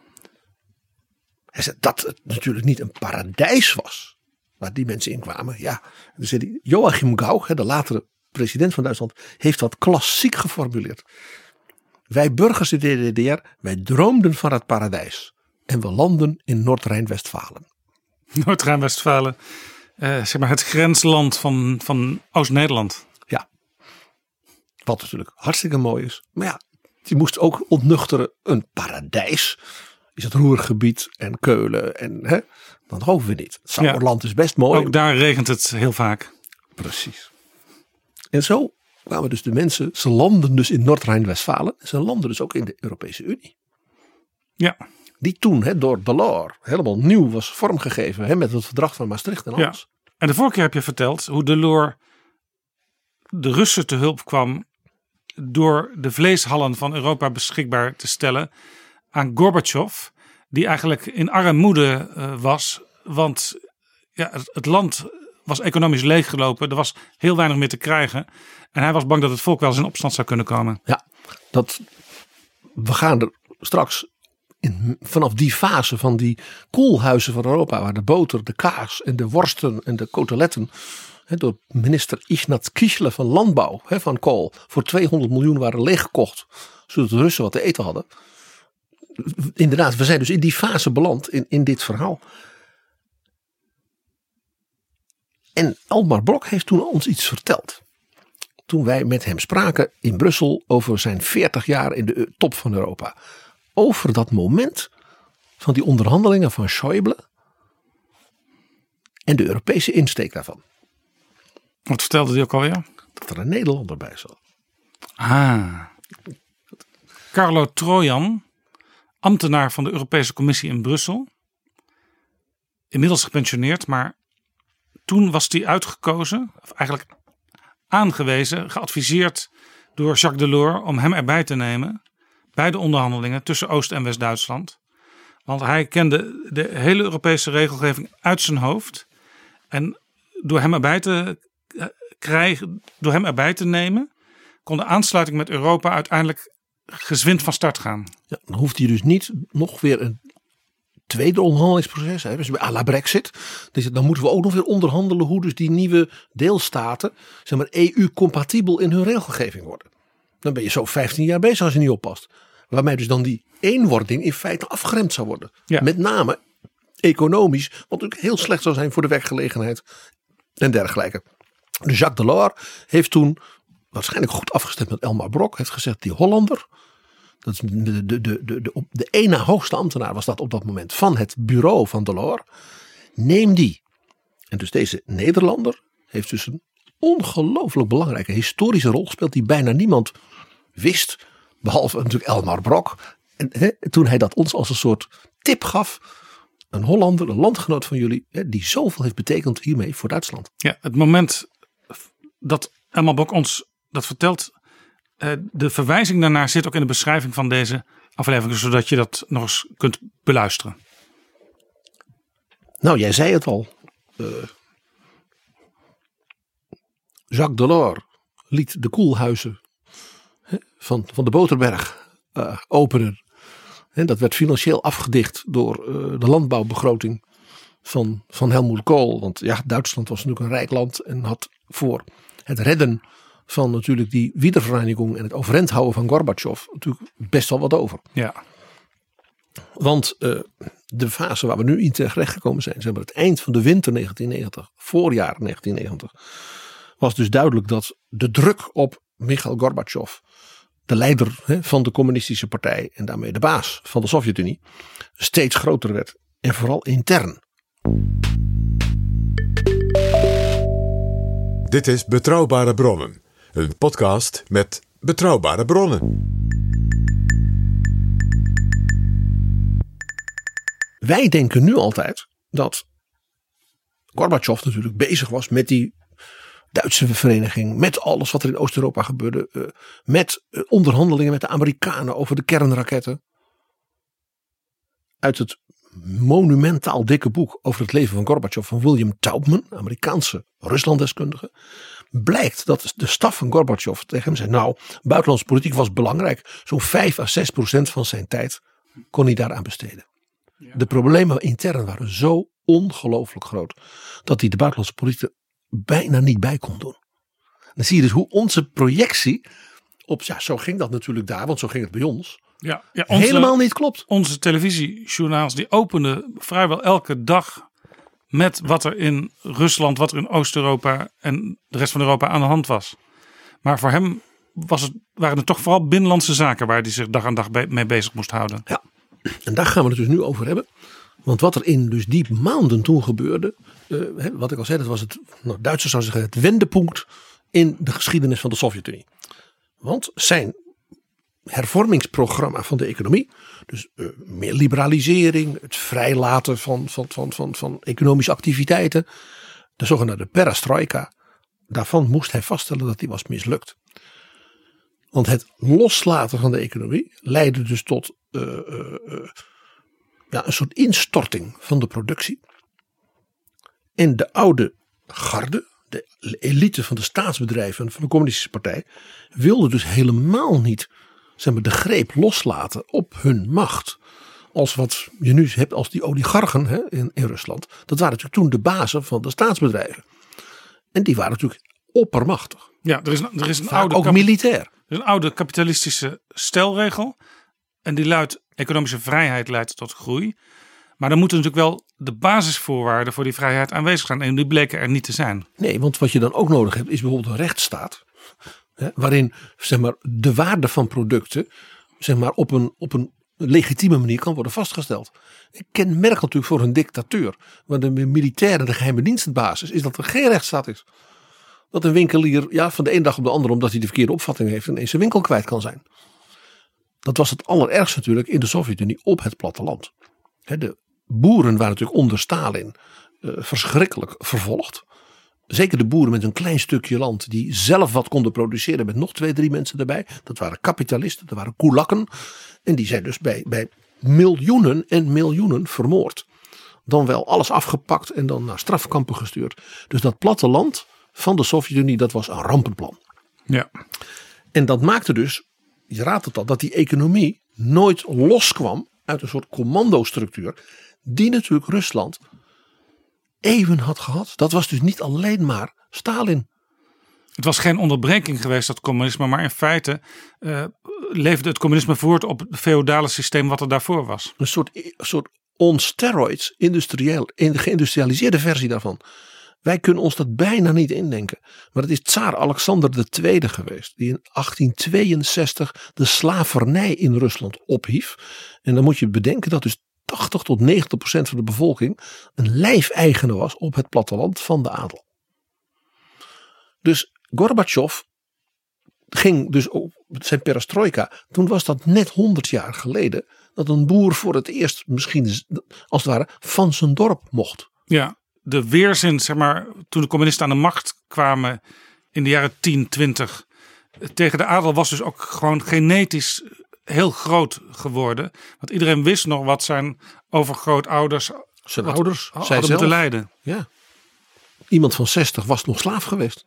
Hij zei dat het natuurlijk niet een paradijs was waar die mensen in kwamen. Ja, dan zei hij, Joachim Gauck, de latere president van Duitsland, heeft dat klassiek geformuleerd. Wij burgers in de DDR, wij droomden van het paradijs. En we landen in Noord-Rijn-Westfalen. Noord-Rijn-Westfalen, zeg maar het grensland van Oost-Nederland. Ja, Wat natuurlijk hartstikke mooi is. Maar ja, die moest ook ontnuchteren. Een paradijs is het Ruhrgebied en Keulen. En dan hoeven we niet. Het Sauerland is best mooi. Ook daar regent het heel vaak. Precies. En zo kwamen dus de mensen. Ze landen dus in Noord-Rijn-Westfalen. Ze landen dus ook in de Europese Unie. Ja. Die toen door Delors helemaal nieuw was vormgegeven. Met het verdrag van Maastricht en alles. Ja. En de vorige keer heb je verteld hoe Delors de Russen te hulp kwam door de vleeshallen van Europa beschikbaar te stellen aan Gorbachev, die eigenlijk in armoede was, want ja, het land was economisch leeggelopen, er was heel weinig meer te krijgen en hij was bang dat het volk wel eens in opstand zou kunnen komen. Ja, we gaan er straks vanaf die fase van die koelhuizen van Europa, waar de boter, de kaas en de worsten en de koteletten door minister Ignaz Kichler van Landbouw, van Kool, voor 200 miljoen waren leeggekocht, zodat de Russen wat te eten hadden. Inderdaad, we zijn dus in die fase beland in dit verhaal. En Elmar Brok heeft toen ons iets verteld. Toen wij met hem spraken in Brussel over zijn 40 jaar in de top van Europa. Over dat moment van die onderhandelingen van Schäuble en de Europese insteek daarvan. Wat vertelde hij ook alweer? Dat er een Nederlander bij zat. Carlo Trojan, ambtenaar van de Europese Commissie in Brussel. Inmiddels gepensioneerd, maar toen was hij uitgekozen, of eigenlijk aangewezen, geadviseerd door Jacques Delors om hem erbij te nemen bij de onderhandelingen tussen Oost- en West-Duitsland. Want hij kende de hele Europese regelgeving uit zijn hoofd. En door hem erbij te nemen, kon de aansluiting met Europa uiteindelijk gezwind van start gaan. Ja, dan hoeft hij dus niet nog weer een tweede onderhandelingsproces. Dus bij à la Brexit. Dus dan moeten we ook nog weer onderhandelen hoe dus die nieuwe deelstaten, zeg maar, EU-compatibel in hun regelgeving worden. Dan ben je zo 15 jaar bezig als je niet oppast. Waarmee dus dan die eenwording in feite afgeremd zou worden. Ja. Met name economisch, wat natuurlijk heel slecht zou zijn voor de werkgelegenheid en dergelijke. Dus Jacques Delors heeft toen waarschijnlijk goed afgestemd met Elmar Brok. Heeft gezegd, die Hollander, dat is de ene hoogste ambtenaar was dat op dat moment van het bureau van Delors. Neem die. En dus deze Nederlander heeft dus een ongelooflijk belangrijke historische rol gespeeld die bijna niemand wist. Behalve natuurlijk Elmar Brok. En toen hij dat ons als een soort tip gaf. Een Hollander, een landgenoot van jullie, die zoveel heeft betekend hiermee voor Duitsland. Ja, het moment dat Elmar Brok ons dat vertelt, de verwijzing daarnaar zit ook in de beschrijving van deze aflevering, zodat je dat nog eens kunt beluisteren. Nou, jij zei het al. Jacques Delors liet de koelhuizen van de Boterberg openen. En dat werd financieel afgedicht door de landbouwbegroting van Helmut Kohl. Want ja, Duitsland was natuurlijk een rijk land en had voor het redden van natuurlijk die wiedervereniging en het overeind houden van Gorbachev natuurlijk best wel wat over. Ja. Want de fase waar we nu in terecht gekomen zijn, zeg maar het eind van de winter 1990, voorjaar 1990, was dus duidelijk dat de druk op Michail Gorbachev, de leider van de communistische partij en daarmee de baas van de Sovjet-Unie, steeds groter werd. En vooral intern. Dit is Betrouwbare Bronnen. Een podcast met betrouwbare bronnen. Wij denken nu altijd dat Gorbachev natuurlijk bezig was met die Duitse vereniging, met alles wat er in Oost-Europa gebeurde, met onderhandelingen met de Amerikanen over de kernraketten. Uit het monumentaal dikke boek over het leven van Gorbachev van William Taubman, Amerikaanse Ruslanddeskundige, blijkt dat de staf van Gorbachev tegen hem zei, nou, buitenlandse politiek was belangrijk. Zo'n 5 à 6% van zijn tijd kon hij daaraan besteden. Ja. De problemen intern waren zo ongelooflijk groot dat hij de buitenlandse politiek bijna niet bij kon doen. Dan zie je dus hoe onze projectie op, ja, zo ging dat natuurlijk daar, want zo ging het bij ons. Ja, helemaal niet klopt. Onze televisiejournaals die openden vrijwel elke dag met wat er in Rusland, wat er in Oost-Europa en de rest van Europa aan de hand was. Maar voor hem waren het toch vooral binnenlandse zaken waar hij zich dag aan dag mee bezig moest houden. Ja, en daar gaan we het dus nu over hebben. Want wat er in dus die maanden toen gebeurde, wat ik al zei, dat was het, Duitsers zouden zeggen, het wendepunt in de geschiedenis van de Sovjet-Unie. Want zijn hervormingsprogramma van de economie, dus meer liberalisering, het vrijlaten van economische activiteiten, de zogenaamde perestroika, daarvan moest hij vaststellen dat die was mislukt. Want het loslaten van de economie leidde dus tot een soort instorting van de productie. En de oude garde, de elite van de staatsbedrijven en van de communistische partij, wilde dus helemaal niet, zeg maar, de greep loslaten op hun macht. Als wat je nu hebt als die oligarchen in Rusland. Dat waren natuurlijk toen de bazen van de staatsbedrijven. En die waren natuurlijk oppermachtig. Ja, er is een vaak oude ook militair. Er is een oude kapitalistische stelregel. En die luidt: economische vrijheid leidt tot groei. Maar dan moeten natuurlijk wel de basisvoorwaarden voor die vrijheid aanwezig zijn. En die bleken er niet te zijn. Nee, want wat je dan ook nodig hebt is bijvoorbeeld een rechtsstaat. Waarin, zeg maar, de waarde van producten, zeg maar, op een legitieme manier kan worden vastgesteld. Een kenmerk natuurlijk voor een dictatuur, waar de militaire, de geheime dienstenbasis, is dat er geen rechtsstaat is. Dat een winkelier van de ene dag op de andere, omdat hij de verkeerde opvatting heeft, ineens zijn winkel kwijt kan zijn. Dat was het allerergste natuurlijk in de Sovjet-Unie op het platteland. De boeren waren natuurlijk onder Stalin verschrikkelijk vervolgd. Zeker de boeren met een klein stukje land die zelf wat konden produceren met nog 2-3 mensen erbij. Dat waren kapitalisten, dat waren koelakken. En die zijn dus bij miljoenen en miljoenen vermoord. Dan wel alles afgepakt en dan naar strafkampen gestuurd. Dus dat platteland van de Sovjet-Unie, dat was een rampenplan. Ja. En dat maakte dus, je raadt het al, dat die economie nooit loskwam uit een soort commandostructuur. Die natuurlijk Rusland eeuwen had gehad. Dat was dus niet alleen maar Stalin. Het was geen onderbreking geweest, dat communisme. Maar in feite leefde het communisme voort op het feodale systeem wat er daarvoor was. Een soort on steroids, geïndustrialiseerde versie daarvan. Wij kunnen ons dat bijna niet indenken. Maar het is tsaar Alexander II geweest. Die in 1862 de slavernij in Rusland ophief. En dan moet je bedenken dat dus 80 tot 90% van de bevolking een lijfeigene was op het platteland van de adel. Dus Gorbachev ging dus op zijn perestroika. Toen was dat net 100 jaar geleden dat een boer voor het eerst misschien als het ware van zijn dorp mocht. Ja, de weerzin, zeg maar, toen de communisten aan de macht kwamen in de jaren 10, 20 tegen de adel was dus ook gewoon genetisch heel groot geworden. Want iedereen wist nog wat zijn overgrootouders hadden moeten lijden. Ja. Iemand van 60 was nog slaaf geweest.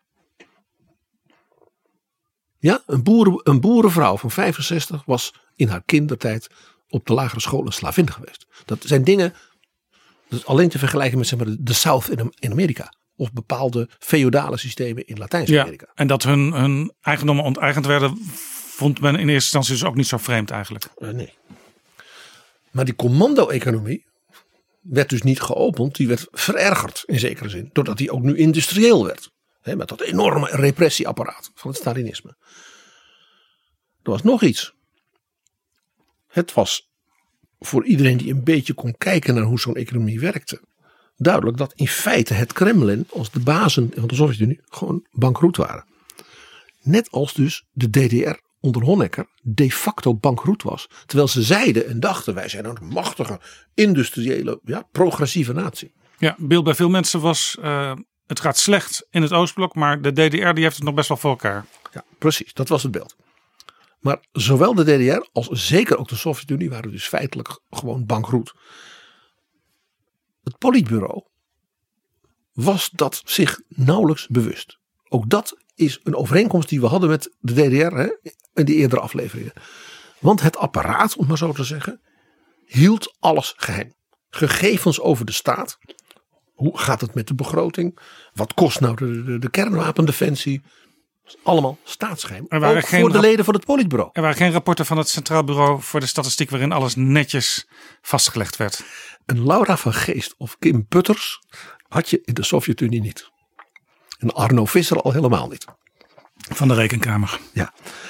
Ja, een boerenvrouw van 65 was in haar kindertijd op de lagere school een slavin geweest. Dat zijn dingen, dat is alleen te vergelijken met, zeg maar, de South in Amerika. Of bepaalde feodale systemen in Latijns-Amerika. Ja, en dat hun eigendommen onteigend werden, vond men in eerste instantie dus ook niet zo vreemd eigenlijk. Nee. Maar die commando-economie werd dus niet geopend. Die werd verergerd in zekere zin. Doordat die ook nu industrieel werd. Met dat enorme repressieapparaat van het Stalinisme. Er was nog iets. Het was voor iedereen die een beetje kon kijken naar hoe zo'n economie werkte, duidelijk dat in feite het Kremlin als de bazen van de Sovjet-Unie gewoon bankroet waren. Net als dus de DDR onder Honecker de facto bankroet was. Terwijl ze zeiden en dachten, wij zijn een machtige, industriële, progressieve natie. Ja, beeld bij veel mensen was, het gaat slecht in het Oostblok, maar de DDR die heeft het nog best wel voor elkaar. Ja, precies, dat was het beeld. Maar zowel de DDR als zeker ook de Sovjet-Unie waren dus feitelijk gewoon bankroet. Het politbureau was dat zich nauwelijks bewust. Ook dat is een overeenkomst die we hadden met de DDR in die eerdere afleveringen. Want het apparaat, om maar zo te zeggen, hield alles geheim. Gegevens over de staat. Hoe gaat het met de begroting? Wat kost nou de kernwapendefensie? Allemaal staatsgeheim. Ook voor de leden van het politbureau. Er waren geen rapporten van het Centraal Bureau voor de Statistiek waarin alles netjes vastgelegd werd. Een Laura van Geest of Kim Putters had je in de Sovjet-Unie niet. En Arno Visser al helemaal niet. Van de Rekenkamer. Ja.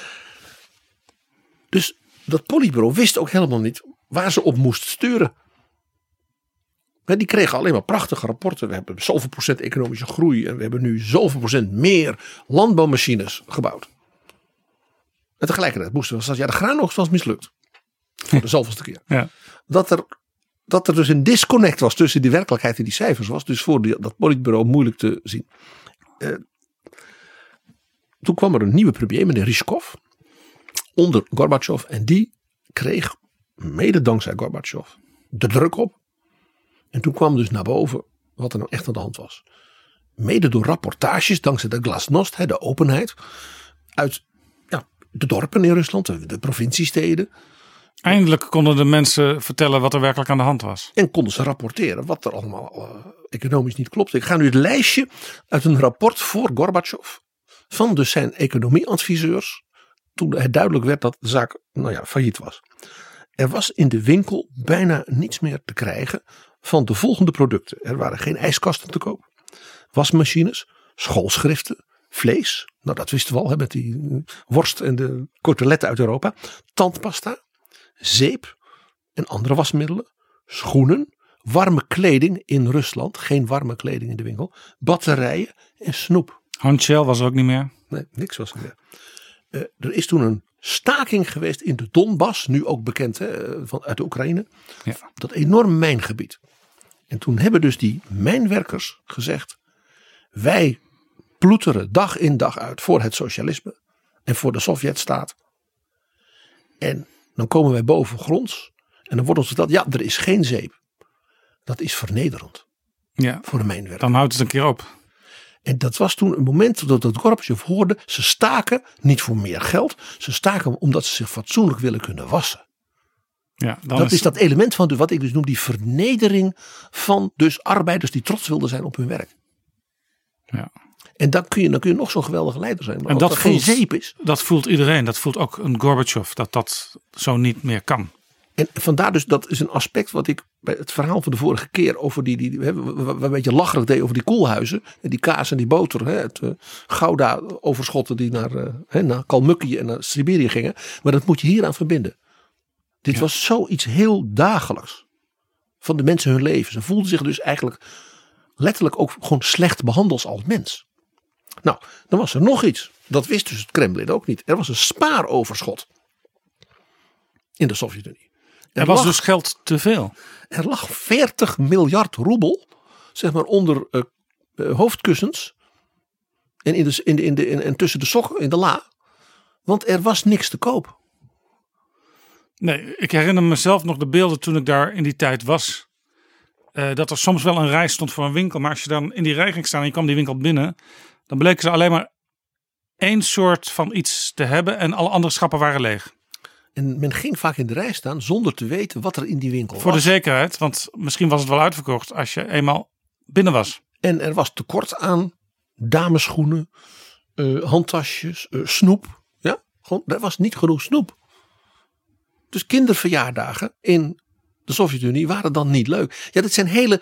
Dus dat politbureau wist ook helemaal niet waar ze op moest sturen. Die kregen alleen maar prachtige rapporten. We hebben zoveel procent economische groei. En we hebben nu zoveel procent meer landbouwmachines gebouwd. En tegelijkertijd moesten we zeggen, de graanoogst was mislukt. Voor de zoveelste keer. Ja. Dat er dus een disconnect was tussen die werkelijkheid en die cijfers was. Dus voor dat politbureau moeilijk te zien. Toen kwam er een nieuwe premier, meneer Ryzhkov. Onder Gorbachev. En die kreeg, mede dankzij Gorbachev, de druk op. En toen kwam dus naar boven wat er nou echt aan de hand was. Mede door rapportages, dankzij de glasnost, de openheid. Uit de dorpen in Rusland, de provinciesteden. Eindelijk konden de mensen vertellen wat er werkelijk aan de hand was. En konden ze rapporteren wat er allemaal economisch niet klopt. Ik ga nu het lijstje uit een rapport voor Gorbachev. Van dus zijn economieadviseurs. Toen het duidelijk werd dat de zaak failliet was. Er was in de winkel bijna niets meer te krijgen van de volgende producten. Er waren geen ijskasten te koop. Wasmachines, schoolschriften, vlees. Nou, dat wisten we al met die worst en de koteletten uit Europa. Tandpasta, zeep en andere wasmiddelen. Schoenen, warme kleding in Rusland. Geen warme kleding in de winkel. Batterijen en snoep. Handshell was er ook niet meer. Nee, niks was er meer. Er is toen een staking geweest in de Donbass. Nu ook bekend uit de Oekraïne. Ja. Dat enorm mijngebied. En toen hebben dus die mijnwerkers gezegd. Wij ploeteren dag in dag uit voor het socialisme. En voor de Sovjetstaat. En dan komen wij bovengronds. En dan wordt ons verteld. Ja, er is geen zeep. Dat is vernederend. Ja, voor de mijnwerker. Dan houdt het een keer op. En dat was toen een moment dat Gorbachev hoorde. Ze staken niet voor meer geld. Ze staken omdat ze zich fatsoenlijk willen kunnen wassen. Ja, dan dat is dat element van wat ik dus noem die vernedering van dus arbeiders die trots wilden zijn op hun werk. Ja. En dan kun je nog zo'n geweldige leider zijn. Maar en als dat geen zeep is. Dat voelt iedereen. Dat voelt ook een Gorbachev. Dat zo niet meer kan. En vandaar dus, dat is een aspect wat ik bij het verhaal van de vorige keer over we een beetje lacherig deed over die koelhuizen. En die kaas en die boter. Het Gouda overschotten die naar Kalmukkie en naar Siberië gingen. Maar dat moet je hieraan verbinden. Dit was zoiets heel dagelijks. Van de mensen hun leven. Ze voelden zich dus eigenlijk letterlijk ook gewoon slecht behandeld als mens. Nou, dan was er nog iets. Dat wist dus het Kremlin ook niet. Er was een spaaroverschot. In de Sovjet-Unie. Er was dus geld te veel. Er lag 40 miljard roebel. Zeg maar onder hoofdkussens. En tussen de sokken in de la. Want er was niks te koop. Nee, ik herinner mezelf nog de beelden toen ik daar in die tijd was. Dat er soms wel een rij stond voor een winkel. Maar als je dan in die rij ging staan en je kwam die winkel binnen. Dan bleken ze alleen maar één soort van iets te hebben. En alle andere schappen waren leeg. En men ging vaak in de rij staan zonder te weten wat er in die winkel was. Voor de zekerheid, want misschien was het wel uitverkocht als je eenmaal binnen was. En er was tekort aan dameschoenen, handtasjes, snoep. Ja, gewoon, er was niet genoeg snoep. Dus kinderverjaardagen in de Sovjet-Unie waren dan niet leuk. Ja, dit zijn hele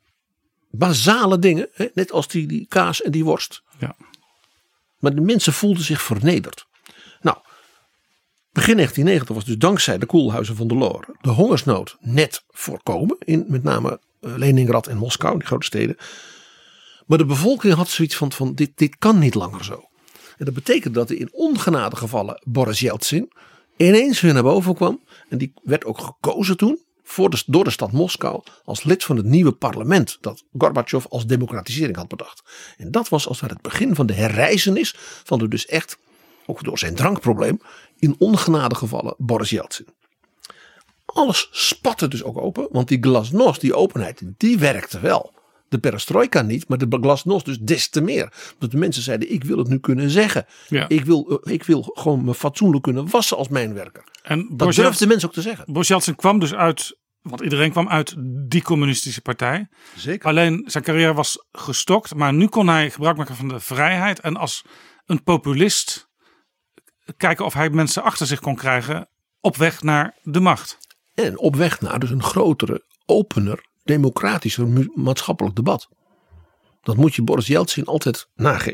basale dingen. Hè? Net als die kaas en die worst. Ja. Maar de mensen voelden zich vernederd. Nou, begin 1990 was dus dankzij de koelhuizen van Delors de hongersnood net voorkomen. In met name Leningrad en Moskou, die grote steden. Maar de bevolking had zoiets van dit kan niet langer zo. En dat betekent dat er in ongenade gevallen Boris Yeltsin ineens weer naar boven kwam. En die werd ook gekozen toen door de stad Moskou als lid van het nieuwe parlement dat Gorbachev als democratisering had bedacht. En dat was als het begin van de herrijzenis van de dus echt, ook door zijn drankprobleem, in ongenade gevallen Boris Yeltsin. Alles spatte dus ook open, want die glasnost, die openheid, die werkte wel. De perestrojka niet, maar de glasnost dus des te meer. Dat de mensen zeiden, ik wil het nu kunnen zeggen. Ja. Ik wil gewoon me fatsoenlijk kunnen wassen als mijnwerker. En dat durfden mensen ook te zeggen. Boris Yeltsin kwam dus uit, want iedereen kwam uit die communistische partij. Zeker. Alleen zijn carrière was gestokt, maar nu kon hij gebruik maken van de vrijheid. En als een populist kijken of hij mensen achter zich kon krijgen op weg naar de macht. En op weg naar dus een grotere, opener, democratischer maatschappelijk debat. Dat moet je Boris Yeltsin altijd nageven.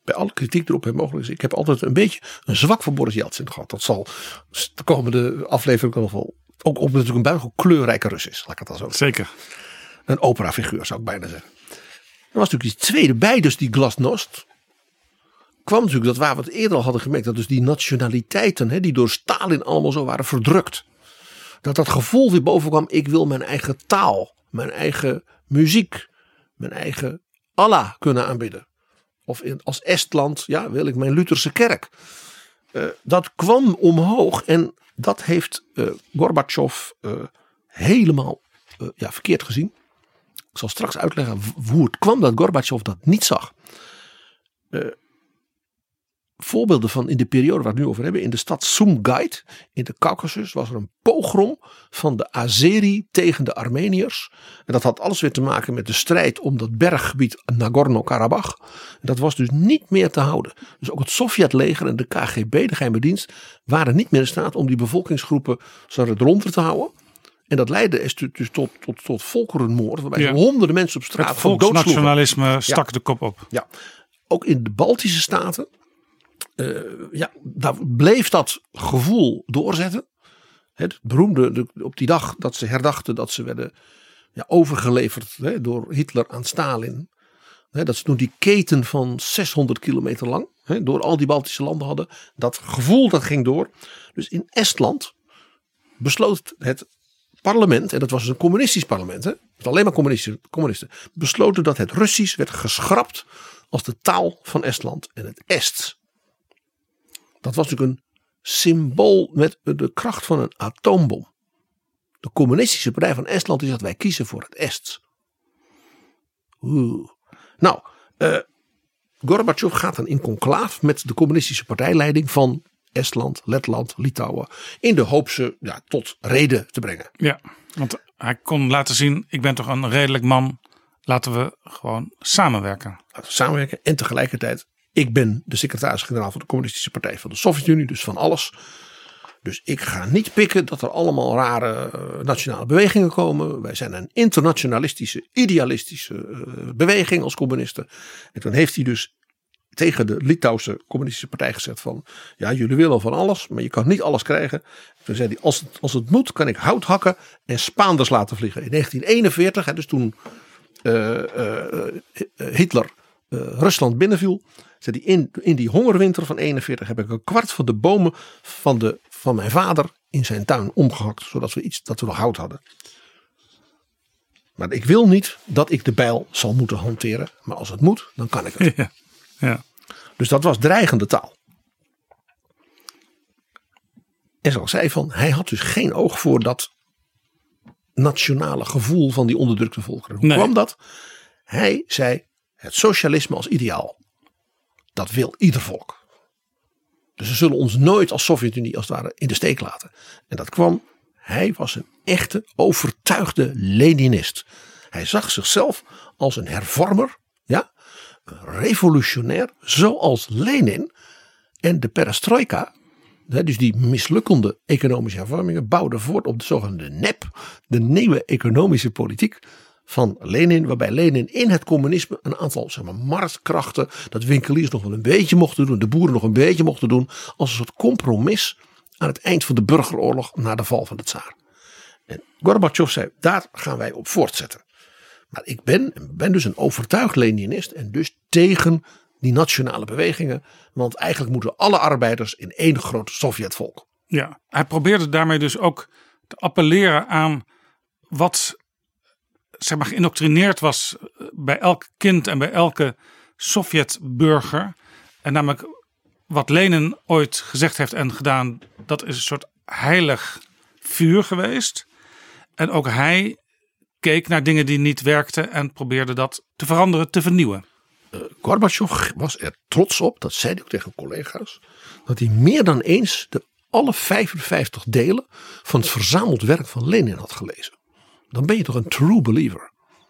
bij alle kritiek erop en mogelijk is. Ik heb altijd een beetje een zwak voor Boris Yeltsin gehad. Dat zal de komende aflevering nog wel. Ook op natuurlijk een buitengewoon kleurrijke Rus is. Laat ik het dan zo zeggen. Zeker. Een operafiguur zou ik bijna zeggen. Er was natuurlijk die tweede bij, dus die glasnost. Kwam natuurlijk dat waar we het eerder al hadden gemerkt. Dat dus die nationaliteiten die door Stalin allemaal zo waren verdrukt. Dat gevoel weer boven kwam. Ik wil mijn eigen taal. Mijn eigen muziek. Mijn eigen Allah kunnen aanbidden. Of als Estland wil ik mijn Lutherse kerk. Dat kwam omhoog. En dat heeft Gorbachev helemaal verkeerd gezien. Ik zal straks uitleggen hoe het kwam dat Gorbachev dat niet zag. Voorbeelden van in de periode waar we het nu over hebben. In de stad Sumgait in de Caucasus was er een pogrom van de Azeri tegen de Armeniërs. En dat had alles weer te maken met de strijd om dat berggebied Nagorno-Karabakh. En dat was dus niet meer te houden. Dus ook het Sovjetleger en de KGB, de geheime dienst, waren niet meer in staat om die bevolkingsgroepen eronder te houden. En dat leidde dus tot volkerenmoord. Waarbij honderden mensen op straat het volksnationalisme stak de kop op. Ja, ook in de Baltische staten. Daar bleef dat gevoel doorzetten. Het beroemde op die dag dat ze herdachten dat ze werden overgeleverd door Hitler aan Stalin. Dat ze toen die keten van 600 kilometer lang door al die Baltische landen hadden. Dat gevoel dat ging door. Dus in Estland besloot het parlement, en dat was dus een communistisch parlement, het alleen maar communisten, besloten dat het Russisch werd geschrapt als de taal van Estland en het Ests. Dat was natuurlijk een symbool met de kracht van een atoombom. De communistische partij van Estland is dat wij kiezen voor het Ests. Nou, Gorbachev gaat dan in conclaaf met de communistische partijleiding van Estland, Letland, Litouwen. In de hoop ze tot reden te brengen. Ja, want hij kon laten zien, ik ben toch een redelijk man. Laten we gewoon samenwerken. En tegelijkertijd, ik ben de secretaris-generaal van de communistische partij van de Sovjet-Unie. Dus van alles. Dus ik ga niet pikken dat er allemaal rare nationale bewegingen komen. Wij zijn een internationalistische, idealistische beweging als communisten. En toen heeft hij dus tegen de Litouwse communistische partij gezegd van, jullie willen van alles, maar je kan niet alles krijgen. Toen zei hij, als het moet, kan ik hout hakken en Spaanders laten vliegen. In 1941, dus toen Hitler Rusland binnenviel, zei hij, in die hongerwinter van 41 heb ik een kwart van de bomen van mijn vader in zijn tuin omgehakt, zodat we nog hout hadden. Maar ik wil niet dat ik de bijl zal moeten hanteren, maar als het moet, dan kan ik het. Ja. Dus dat was dreigende taal. En zoals ik zei, hij had dus geen oog voor dat nationale gevoel van die onderdrukte volkeren. Hoe kwam dat? Hij zei, het socialisme als ideaal, dat wil ieder volk. Dus ze zullen ons nooit als Sovjet-Unie als het ware in de steek laten. En dat kwam, hij was een echte overtuigde Leninist. Hij zag zichzelf als een hervormer, revolutionair, zoals Lenin. En de perestroika, dus die mislukkende economische hervormingen, bouwden voort op de zogenaamde NEP, de nieuwe economische politiek van Lenin, waarbij Lenin in het communisme een aantal marktkrachten, dat winkeliers nog wel een beetje mochten doen, de boeren nog een beetje mochten doen, als een soort compromis aan het eind van de burgeroorlog na de val van de tsaar. En Gorbachev zei, daar gaan wij op voortzetten. Maar ik ben dus een overtuigd Leninist en dus tegen die nationale bewegingen. Want eigenlijk moeten alle arbeiders in één groot Sovjetvolk. Ja, hij probeerde daarmee dus ook te appelleren aan wat geïndoctrineerd was bij elk kind en bij elke Sovjetburger. En namelijk wat Lenin ooit gezegd heeft en gedaan, dat is een soort heilig vuur geweest. En ook hij keek naar dingen die niet werkten en probeerde dat te veranderen, te vernieuwen. Gorbachev was er trots op, dat zei hij ook tegen collega's, dat hij meer dan eens alle 55 delen van het verzameld werk van Lenin had gelezen. Dan ben je toch een true believer.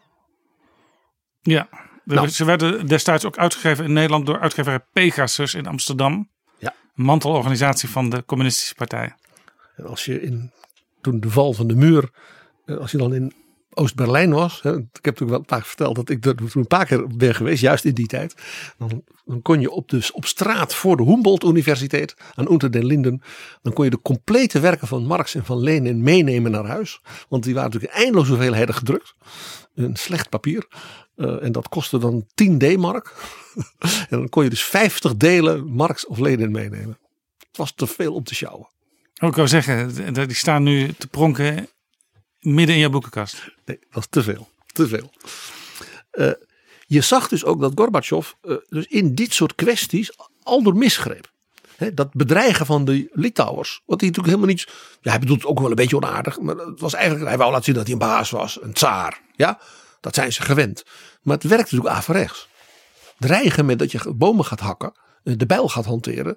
Ja, ze werden destijds ook uitgegeven in Nederland door uitgeverij Pegasus in Amsterdam. Ja. Een mantelorganisatie van de Communistische Partij. En als je toen de val van de muur, als je dan in Oost-Berlijn was. Hè, ik heb natuurlijk wel een paar keer verteld dat ik er toen een paar keer ben geweest, juist in die tijd. Dan kon je op straat voor de Humboldt-universiteit aan Unter den Linden, dan kon je de complete werken van Marx en van Lenin meenemen naar huis. Want die waren natuurlijk in eindeloze hoeveelheden gedrukt. Een slecht papier. En dat kostte dan 10 D-mark. En dan kon je dus 50 delen Marx of Lenin meenemen. Het was te veel om te sjouwen. Ik wou zeggen, die staan nu te pronken midden in jouw boekenkast. Nee, dat was te veel. Te veel. Je zag dus ook dat Gorbachev dus in dit soort kwesties al door misgreep. Dat bedreigen van de Litouwers. Wat hij natuurlijk helemaal niet. Ja, hij bedoelt het ook wel een beetje onaardig. Maar het was eigenlijk. Hij wou laten zien dat hij een baas was. Een tsaar. Ja, dat zijn ze gewend. Maar het werkt natuurlijk averechts. Dreigen met dat je bomen gaat hakken. De bijl gaat hanteren.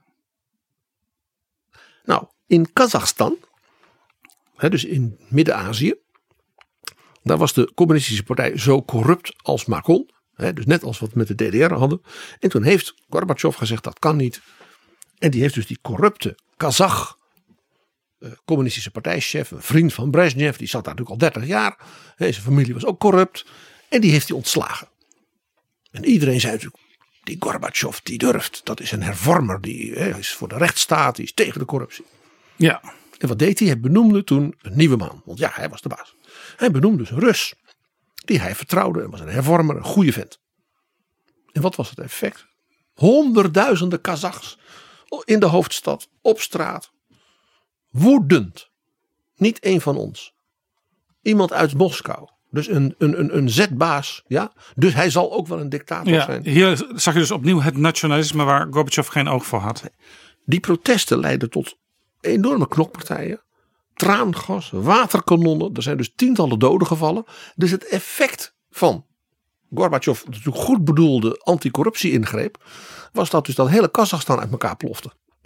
Nou, in Kazachstan. Dus in Midden-Azië. Daar was de communistische partij zo corrupt als maar kon. Dus net als wat we met de DDR hadden. En toen heeft Gorbachev gezegd dat kan niet. En die heeft dus die corrupte Kazach communistische partijchef, een vriend van Brezhnev, die zat daar natuurlijk al 30 jaar. Zijn familie was ook corrupt. En die heeft hij ontslagen. En iedereen zei natuurlijk, die Gorbachev die durft. Dat is een hervormer, die is voor de rechtsstaat, die is tegen de corruptie. Ja. En wat deed hij? Hij benoemde toen een nieuwe man. Want ja, hij was de baas. Hij benoemde dus een Rus. Die hij vertrouwde en was een hervormer, een goede vent. En wat was het effect? Honderdduizenden Kazachs in de hoofdstad, op straat. Woedend. Niet één van ons. Iemand uit Moskou. Dus een zetbaas. Ja? Dus hij zal ook wel een dictator zijn. Hier zag je dus opnieuw het nationalisme waar Gorbachev geen oog voor had. Die protesten leidden tot enorme knokpartijen. Traangas, waterkanonnen. Er zijn dus tientallen doden gevallen. Dus het effect van Gorbachev, natuurlijk goed bedoelde anticorruptie ingreep, was dat dus dat hele Kazachstan uit elkaar plofte.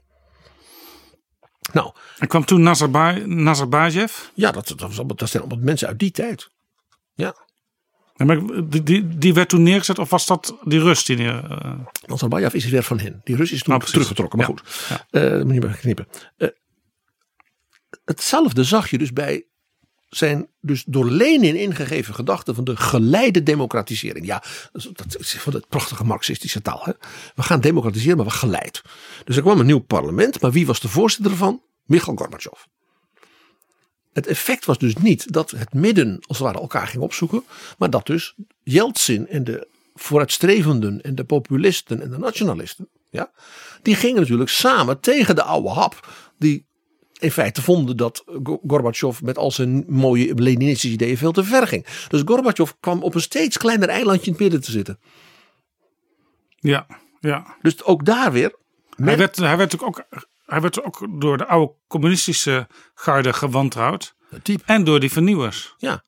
Nou, en kwam toen Nazarbayev? Ja, dat zijn allemaal mensen uit die tijd. Ja. Maar die werd toen neergezet, of was dat die Rus die Nazarbayev is weer van hen. Die Rus is toen teruggetrokken, maar goed. Ja. Moet je maar knippen. Hetzelfde zag je dus bij zijn dus door Lenin ingegeven gedachten van de geleide democratisering. Ja, dat is van het prachtige marxistische taal. Hè? We gaan democratiseren, maar we geleid. Dus er kwam een nieuw parlement, maar wie was de voorzitter ervan? Mikhail Gorbachev. Het effect was dus niet dat het midden als het ware elkaar ging opzoeken, maar dat dus Yeltsin en de vooruitstrevenden en de populisten en de nationalisten, ja, die gingen natuurlijk samen tegen de oude hap, die in feite vonden dat Gorbachev met al zijn mooie Leninistische ideeën veel te ver ging. Dus Gorbachev kwam op een steeds kleiner eilandje in het midden te zitten. Ja, ja. Dus ook daar weer. Hij werd ook door de oude communistische garde gewantrouwd. En door die vernieuwers. Ja.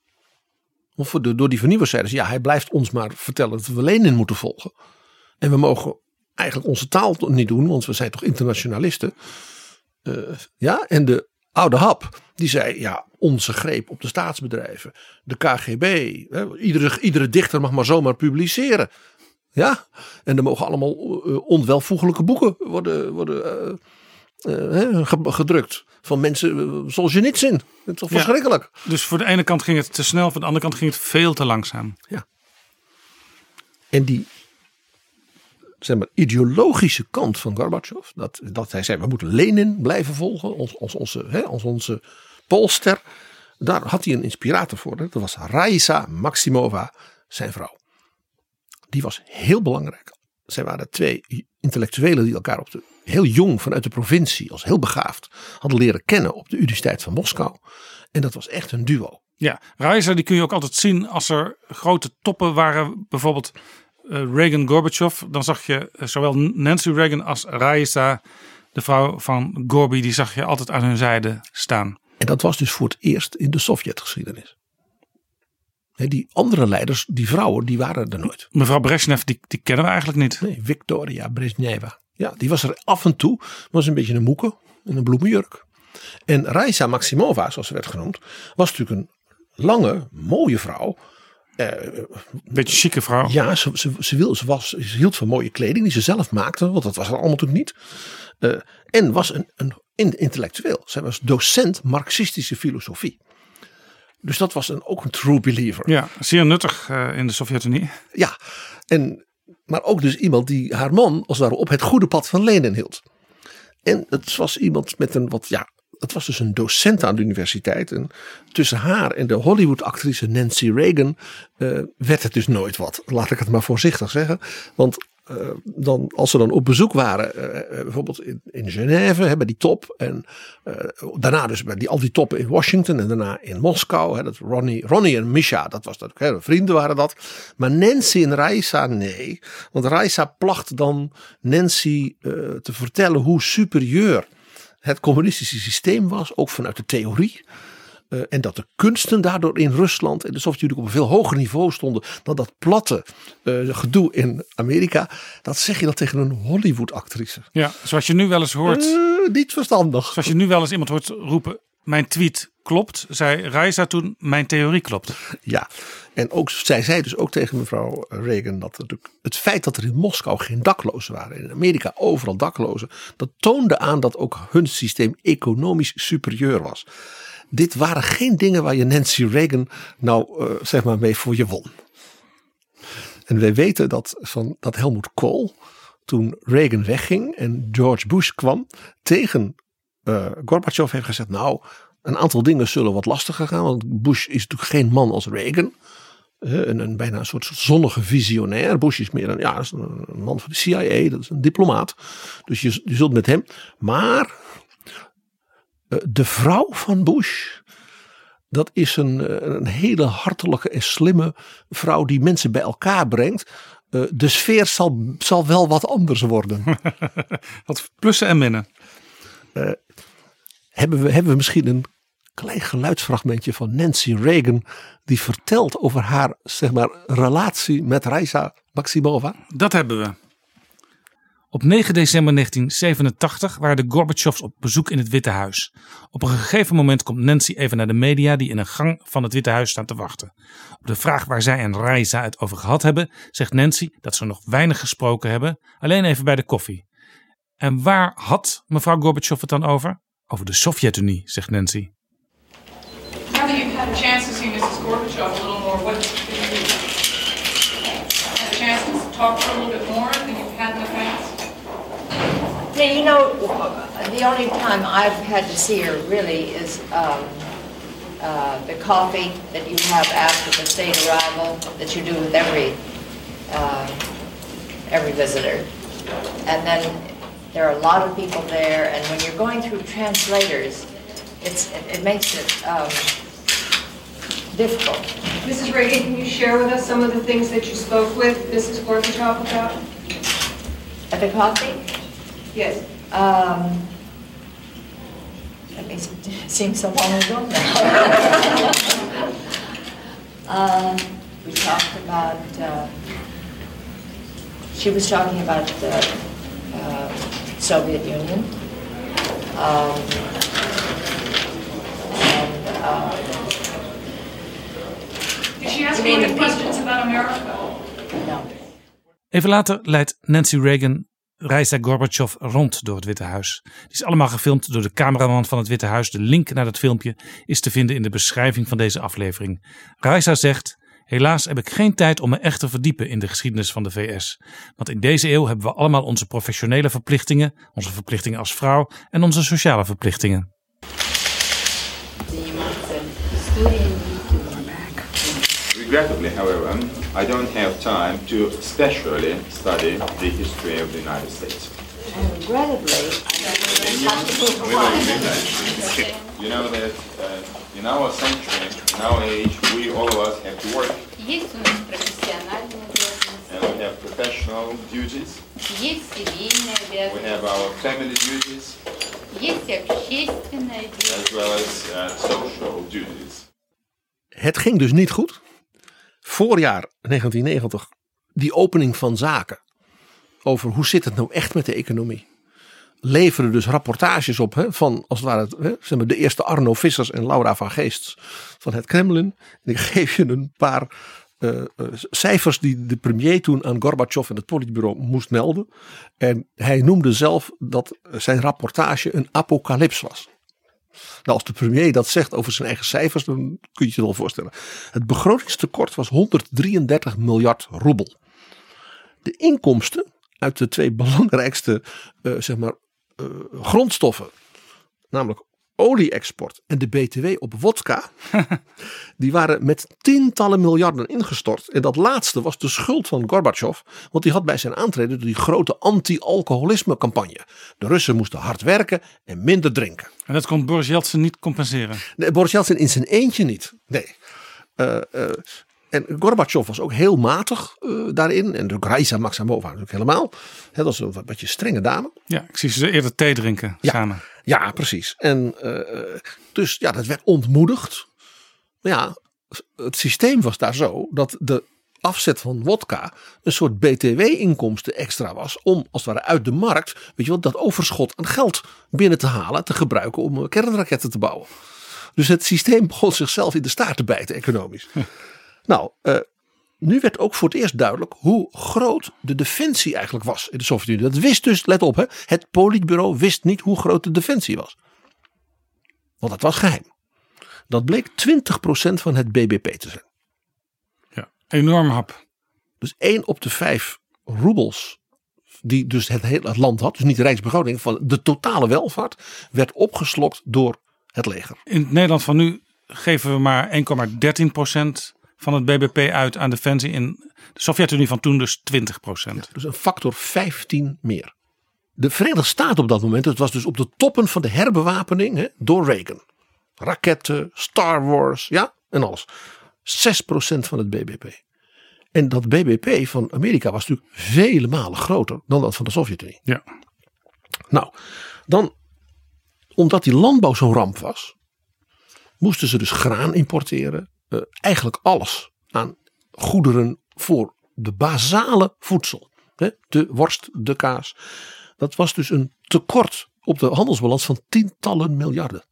Of door die vernieuwers zeiden ze, ja, hij blijft ons maar vertellen dat we Lenin moeten volgen. En we mogen eigenlijk onze taal niet doen, want we zijn toch internationalisten. Ja, en de oude hap, die zei, ja, onze greep op de staatsbedrijven, de KGB, iedere dichter mag maar zomaar publiceren. Ja, en er mogen allemaal onwelvoegelijke boeken worden gedrukt van mensen zoals je niet zin. Het is toch verschrikkelijk. Ja, dus voor de ene kant ging het te snel, voor de andere kant ging het veel te langzaam. Ja. En die, zeg maar, ideologische kant van Gorbachev, dat hij zei, we moeten Lenin blijven volgen als onze polster. Daar had hij een inspirator voor. Dat was Raisa Maximova, zijn vrouw. Die was heel belangrijk. Zij waren twee intellectuelen die elkaar heel jong vanuit de provincie, als heel begaafd, hadden leren kennen op de Universiteit van Moskou. En dat was echt een duo. Ja, Raisa die kun je ook altijd zien als er grote toppen waren. Bijvoorbeeld Reagan-Gorbachev. Dan zag je zowel Nancy Reagan als Raisa, de vrouw van Gorby, die zag je altijd aan hun zijde staan. En dat was dus voor het eerst in de Sovjetgeschiedenis. Die andere leiders, die vrouwen, die waren er nooit. Mevrouw Brezhnev, die kennen we eigenlijk niet. Nee, Victoria Brezhneva. Ja, die was er af en toe. Was een beetje een moeke en een bloemenjurk. En Raisa Maximova, zoals ze werd genoemd, was natuurlijk een lange, mooie vrouw. Beetje chique vrouw. Ja, ze hield van mooie kleding die ze zelf maakte. Want dat was er allemaal natuurlijk niet. En was een intellectueel. Zij was docent Marxistische filosofie. Dus dat was ook een true believer. Ja, zeer nuttig in de Sovjet-Unie. Ja, maar ook dus iemand die haar man als het ware op het goede pad van Lenin hield. En het was iemand met het was dus een docent aan de universiteit. En tussen haar en de Hollywood-actrice Nancy Reagan werd het dus nooit wat. Laat ik het maar voorzichtig zeggen. Want als ze dan op bezoek waren, bijvoorbeeld in Genève, bij die top. En daarna dus bij al die toppen in Washington en daarna in Moskou. Dat Ronnie en Misha, dat was dat, vrienden waren dat. Maar Nancy en Raisa, nee. Want Raisa placht dan Nancy te vertellen hoe superieur het communistische systeem was, ook vanuit de theorie. En dat de kunsten daardoor in Rusland en de Sovjet-Unie op een veel hoger niveau stonden dan dat platte gedoe in Amerika. Dat zeg je dan tegen een Hollywood-actrice. Ja, zoals je nu wel eens hoort. Niet verstandig. Zoals je nu wel eens iemand hoort roepen, mijn tweet klopt, zei Raisa toen, mijn theorie klopt. Ja, en ook zij zei dus ook tegen mevrouw Reagan dat het feit dat er in Moskou geen daklozen waren, in Amerika overal daklozen, dat toonde aan dat ook hun systeem economisch superieur was. Dit waren geen dingen waar je Nancy Reagan mee voor je won. En wij weten dat Helmut Kohl, toen Reagan wegging en George Bush kwam, tegen Gorbachev heeft gezegd, een aantal dingen zullen wat lastiger gaan. Want Bush is natuurlijk geen man als Reagan. Bijna een soort zonnige visionair. Bush is meer een man van de CIA, dat is een diplomaat. Dus je zult met hem. Maar de vrouw van Bush, dat is een hele hartelijke en slimme vrouw die mensen bij elkaar brengt. De sfeer zal wel wat anders worden. Wat plussen en minnen. Hebben we misschien een klein geluidsfragmentje van Nancy Reagan die vertelt over haar relatie met Raisa Maximova? Dat hebben we. Op 9 december 1987 waren de Gorbachevs op bezoek in het Witte Huis. Op een gegeven moment komt Nancy even naar de media die in een gang van het Witte Huis staan te wachten. Op de vraag waar zij en Raisa het over gehad hebben, zegt Nancy dat ze nog weinig gesproken hebben, alleen even bij de koffie. En waar had mevrouw Gorbachev het dan over? Over de Sovjet-Unie, zegt Nancy. Now that you've had a chance to see Mrs. Gorbachev a little more, what did you had a chance to talk to her a little bit more than you've had in the past? Yeah, the only time I've had to see her really is the coffee that you have after the state arrival that you do with every visitor. And then there are a lot of people there, and when you're going through translators, it makes it difficult. Mrs. Reagan, can you share with us some of the things that you spoke with Mrs. Gorbachev about? At the coffee? Yes. It seems so long ago now. We talked about. She was talking about the Soviet Union. Did she ask you any questions about America? No. Even later leidt Nancy Reagan Raisa Gorbachev rond door het Witte Huis. Die is allemaal gefilmd door de cameraman van het Witte Huis. De link naar dat filmpje is te vinden in de beschrijving van deze aflevering. Raisa zegt: helaas heb ik geen tijd om me echt te verdiepen in de geschiedenis van de VS. Want in deze eeuw hebben we allemaal onze professionele verplichtingen, onze verplichtingen als vrouw en onze sociale verplichtingen. Regrettably, however, I don't have time to specially study the history of the United States. Regrettably, you know that in our century, in our age, we all of us have to work. And we have professional duties. We have our family duties. As well as social duties. Het ging dus niet goed. Voorjaar 1990, die opening van zaken over hoe zit het nou echt met de economie. Leveren dus rapportages op van als het ware de eerste Arno Vissers en Laura van Geest van het Kremlin. En ik geef je een paar cijfers die de premier toen aan Gorbachev en het politbureau moest melden. En hij noemde zelf dat zijn rapportage een apocalyps was. Nou, als de premier dat zegt over zijn eigen cijfers, dan kun je je het wel voorstellen. Het begrotingstekort was 133 miljard roebel. De inkomsten uit de 2 belangrijkste grondstoffen, namelijk olie-export en de BTW op wodka, die waren met tientallen miljarden ingestort. En dat laatste was de schuld van Gorbachev, want die had bij zijn aantreden die grote anti-alcoholisme campagne. De Russen moesten hard werken en minder drinken. En dat kon Boris Yeltsin niet compenseren? Nee, Boris Yeltsin in zijn eentje niet. Nee. En Gorbachev was ook heel matig daarin. En de Raisa Maximova natuurlijk helemaal. Dat was een beetje strenge dame. Ja, ik zie ze eerder thee drinken samen. Ja, precies. En dus ja, dat werd ontmoedigd. Maar ja, het systeem was daar zo dat de afzet van wodka een soort BTW-inkomsten extra was. Om als het ware uit de markt, weet je wel, dat overschot aan geld binnen te halen. Te gebruiken om kernraketten te bouwen. Dus het systeem begon zichzelf in de staart te bijten economisch. Nou, nu werd ook voor het eerst duidelijk hoe groot de defensie eigenlijk was in de Sovjet-Unie. Dat wist dus, let op, het politbureau wist niet hoe groot de defensie was. Want dat was geheim. Dat bleek 20% van het BBP te zijn. Ja, enorm hap. Dus 1 op de 5 roebels die dus het land had, dus niet de rijksbegroting, van de totale welvaart, werd opgeslokt door het leger. In het Nederland van nu geven we maar 1,13% van het BBP uit aan defensie. In de Sovjet-Unie van toen dus 20%. Ja, dus een factor 15 meer. De Verenigde Staten op dat moment, het was dus op de toppen van de herbewapening door Reagan. Raketten, Star Wars, ja, en alles. 6% van het BBP. En dat BBP van Amerika was natuurlijk vele malen groter dan dat van de Sovjet-Unie. Ja. Nou, dan, omdat die landbouw zo'n ramp was, moesten ze dus graan importeren. Eigenlijk alles aan goederen voor de basale voedsel. De worst, de kaas. Dat was dus een tekort op de handelsbalans van tientallen miljarden.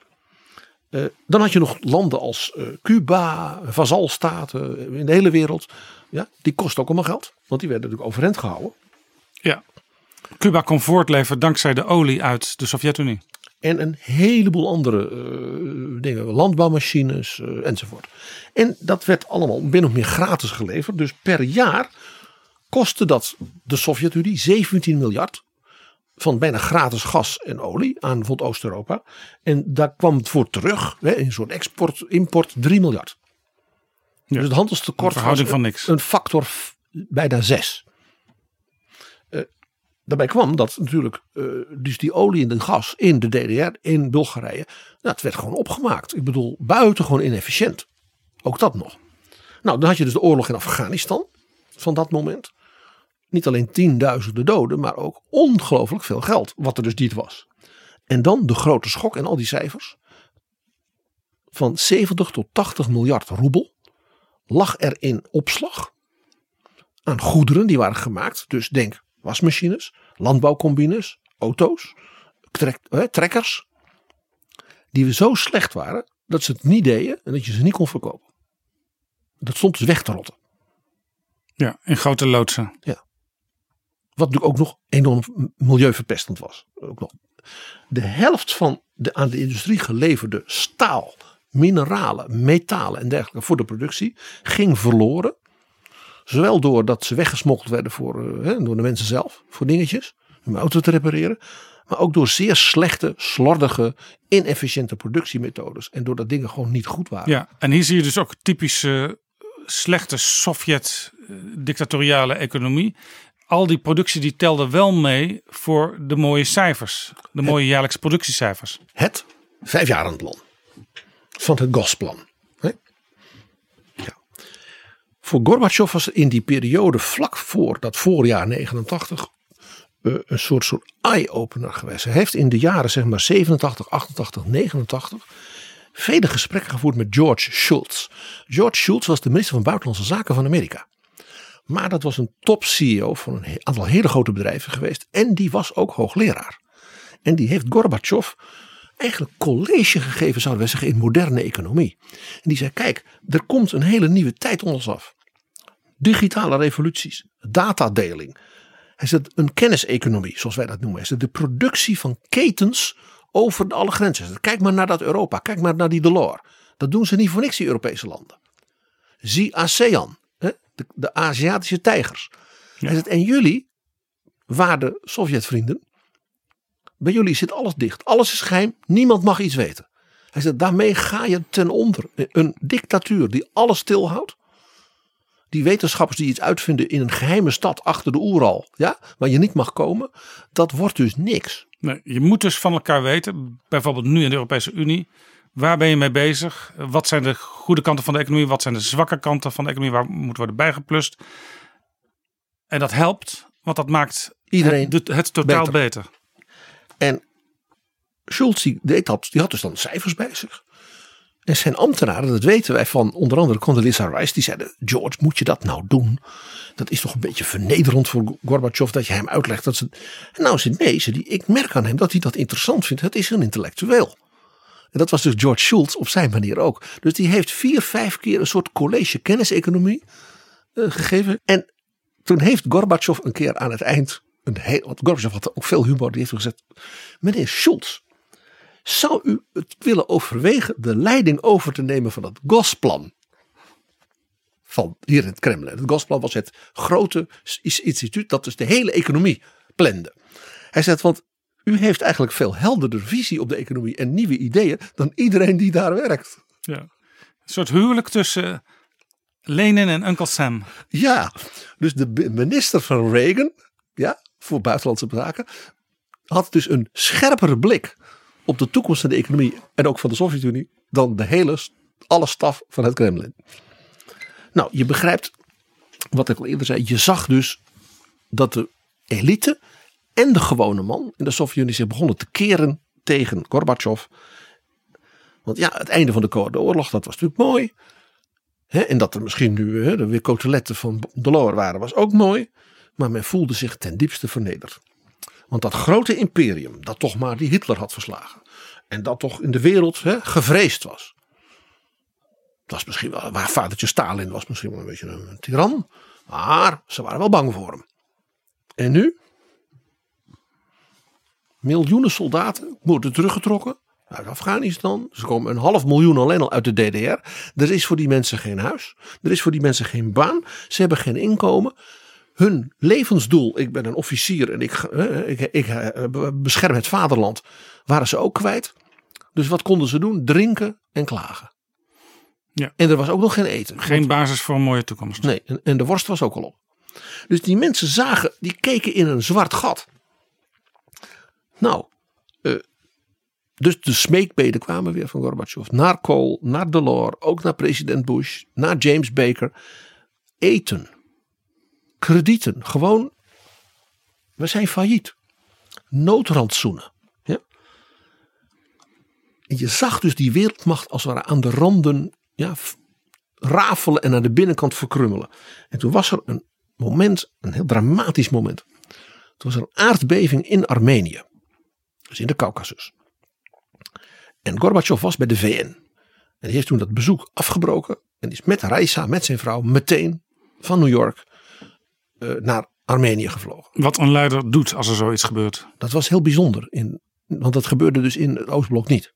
Dan had je nog landen als Cuba, vazalstaten in de hele wereld. Ja, die kosten ook allemaal geld. Want die werden natuurlijk overeind gehouden. Ja, Cuba kon voortleven dankzij de olie uit de Sovjet-Unie. En een heleboel andere dingen, landbouwmachines enzovoort. En dat werd allemaal min of meer gratis geleverd. Dus per jaar kostte dat de Sovjet-Unie 17 miljard. Van bijna gratis gas en olie aan bijvoorbeeld Oost-Europa. En daar kwam het voor terug, in een soort export-import 3 miljard. Ja, dus het handelstekort was van niks. Een factor bijna 6. Daarbij kwam dat natuurlijk dus die olie en de gas in de DDR, in Bulgarije, het werd gewoon opgemaakt. Ik bedoel, buitengewoon inefficiënt. Ook dat nog. Nou, dan had je dus de oorlog in Afghanistan van dat moment. Niet alleen tienduizenden doden, maar ook ongelooflijk veel geld, wat er dus niet was. En dan de grote schok en al die cijfers. Van 70 tot 80 miljard roebel lag er in opslag aan goederen die waren gemaakt. Dus denk wasmachines, landbouwcombines, auto's, trekkers. Die zo slecht waren dat ze het niet deden en dat je ze niet kon verkopen. Dat stond dus weg te rotten. Ja, in grote loodsen. Ja. Wat natuurlijk ook nog enorm milieuverpestend was. Ook nog. De helft van de aan de industrie geleverde staal, mineralen, metalen en dergelijke voor de productie ging verloren. Zowel doordat ze weggesmokkeld werden door de mensen zelf, voor dingetjes, om auto te repareren. Maar ook door zeer slechte, slordige, inefficiënte productiemethodes. En doordat dingen gewoon niet goed waren. Ja, en hier zie je dus ook typische slechte Sovjet-dictatoriale economie. Al die productie die telde wel mee voor de mooie cijfers. De mooie jaarlijkse productiecijfers. Het 5-jarenplan van het Gosplan. Ja. Voor Gorbachev was in die periode vlak voor dat voorjaar 89 een soort eye-opener geweest. Hij heeft in de jaren zeg maar 87, 88, 89 vele gesprekken gevoerd met George Shultz. George Shultz was de minister van Buitenlandse Zaken van Amerika. Maar dat was een top-CEO van een aantal hele grote bedrijven geweest. En die was ook hoogleraar. En die heeft Gorbachev eigenlijk college gegeven, zouden wij zeggen, in moderne economie. En die zei, kijk, er komt een hele nieuwe tijd ons af. Digitale revoluties, datadeling. Hij zegt een kenniseconomie, zoals wij dat noemen. Hij zegt de productie van ketens over alle grenzen. Kijk maar naar dat Europa. Kijk maar naar die Delors. Dat doen ze niet voor niks, die Europese landen. Zie ASEAN. De Aziatische tijgers. Ja. Hij zegt, en jullie, waarde Sovjetvrienden. Bij jullie zit alles dicht. Alles is geheim. Niemand mag iets weten. Hij zegt, daarmee ga je ten onder. Een dictatuur die alles stilhoudt. Die wetenschappers die iets uitvinden in een geheime stad achter de Oeral. Ja, waar je niet mag komen. Dat wordt dus niks. Nee, je moet dus van elkaar weten. Bijvoorbeeld nu in de Europese Unie. Waar ben je mee bezig? Wat zijn de goede kanten van de economie? Wat zijn de zwakke kanten van de economie? Waar moet worden bijgeplust? En dat helpt. Want dat maakt iedereen het totaal beter. En Schulz die had dus dan cijfers bij zich. En zijn ambtenaren, dat weten wij van onder andere Condoleezza Rice, die zeiden, George, moet je dat nou doen? Dat is toch een beetje vernederend voor Gorbachev dat je hem uitlegt. Dat ze... En nou zei nee, ik merk aan hem dat hij dat interessant vindt. Het is een intellectueel. En dat was dus George Shultz op zijn manier ook. Dus die heeft 4-5 keer een soort college kenniseconomie gegeven. En toen heeft Gorbachev een keer aan het eind, want Gorbachev had ook veel humor, die heeft gezegd, meneer Shultz, zou u het willen overwegen de leiding over te nemen van het Gosplan? Van hier in het Kremlin. Het Gosplan was het grote instituut dat dus de hele economie plande. Hij zegt, want u heeft eigenlijk veel helderder visie op de economie en nieuwe ideeën dan iedereen die daar werkt. Ja. Een soort huwelijk tussen Lenin en Uncle Sam. Ja, dus de minister van Reagan, ja, voor buitenlandse zaken, had dus een scherpere blik op de toekomst van de economie en ook van de Sovjet-Unie dan alle staf van het Kremlin. Nou, je begrijpt wat ik al eerder zei. Je zag dus dat de elite en de gewone man in de Sovjet-Unie zich begonnen te keren tegen Gorbachev. Want ja, het einde van de Koude Oorlog, dat was natuurlijk mooi. En dat er misschien nu er weer coteletten van Delors waren, was ook mooi. Maar men voelde zich ten diepste vernederd. Want dat grote imperium, dat toch maar die Hitler had verslagen. En dat toch in de wereld gevreesd was. Het was misschien wel, waar vadertje Stalin was misschien wel een beetje een tiran. Maar ze waren wel bang voor hem. En nu? Miljoenen soldaten worden teruggetrokken uit Afghanistan. Ze komen 500.000 alleen al uit de DDR. Er is voor die mensen geen huis. Er is voor die mensen geen baan. Ze hebben geen inkomen. Hun levensdoel, ik ben een officier en ik bescherm het vaderland, waren ze ook kwijt. Dus wat konden ze doen? Drinken en klagen. Ja. En er was ook nog geen eten. Geen basis voor een mooie toekomst. Nee, en de worst was ook al op. Dus die mensen die keken in een zwart gat. Nou, dus de smeekbeden kwamen weer van Gorbachev. Naar Kohl, naar Delors, ook naar president Bush, naar James Baker. Eten. Kredieten. Gewoon, we zijn failliet. Noodrandsoenen. Ja? En je zag dus die wereldmacht als het ware aan de randen rafelen en aan de binnenkant verkrummelen. En toen was er een moment, een heel dramatisch moment. Toen was er een aardbeving in Armenië. Dus in de Caucasus. En Gorbachev was bij de VN. En die heeft toen dat bezoek afgebroken. En die is met Raisa, met zijn vrouw, meteen van New York naar Armenië gevlogen. Wat een leider doet als er zoiets gebeurt. Dat was heel bijzonder. Want dat gebeurde dus in het Oostblok niet.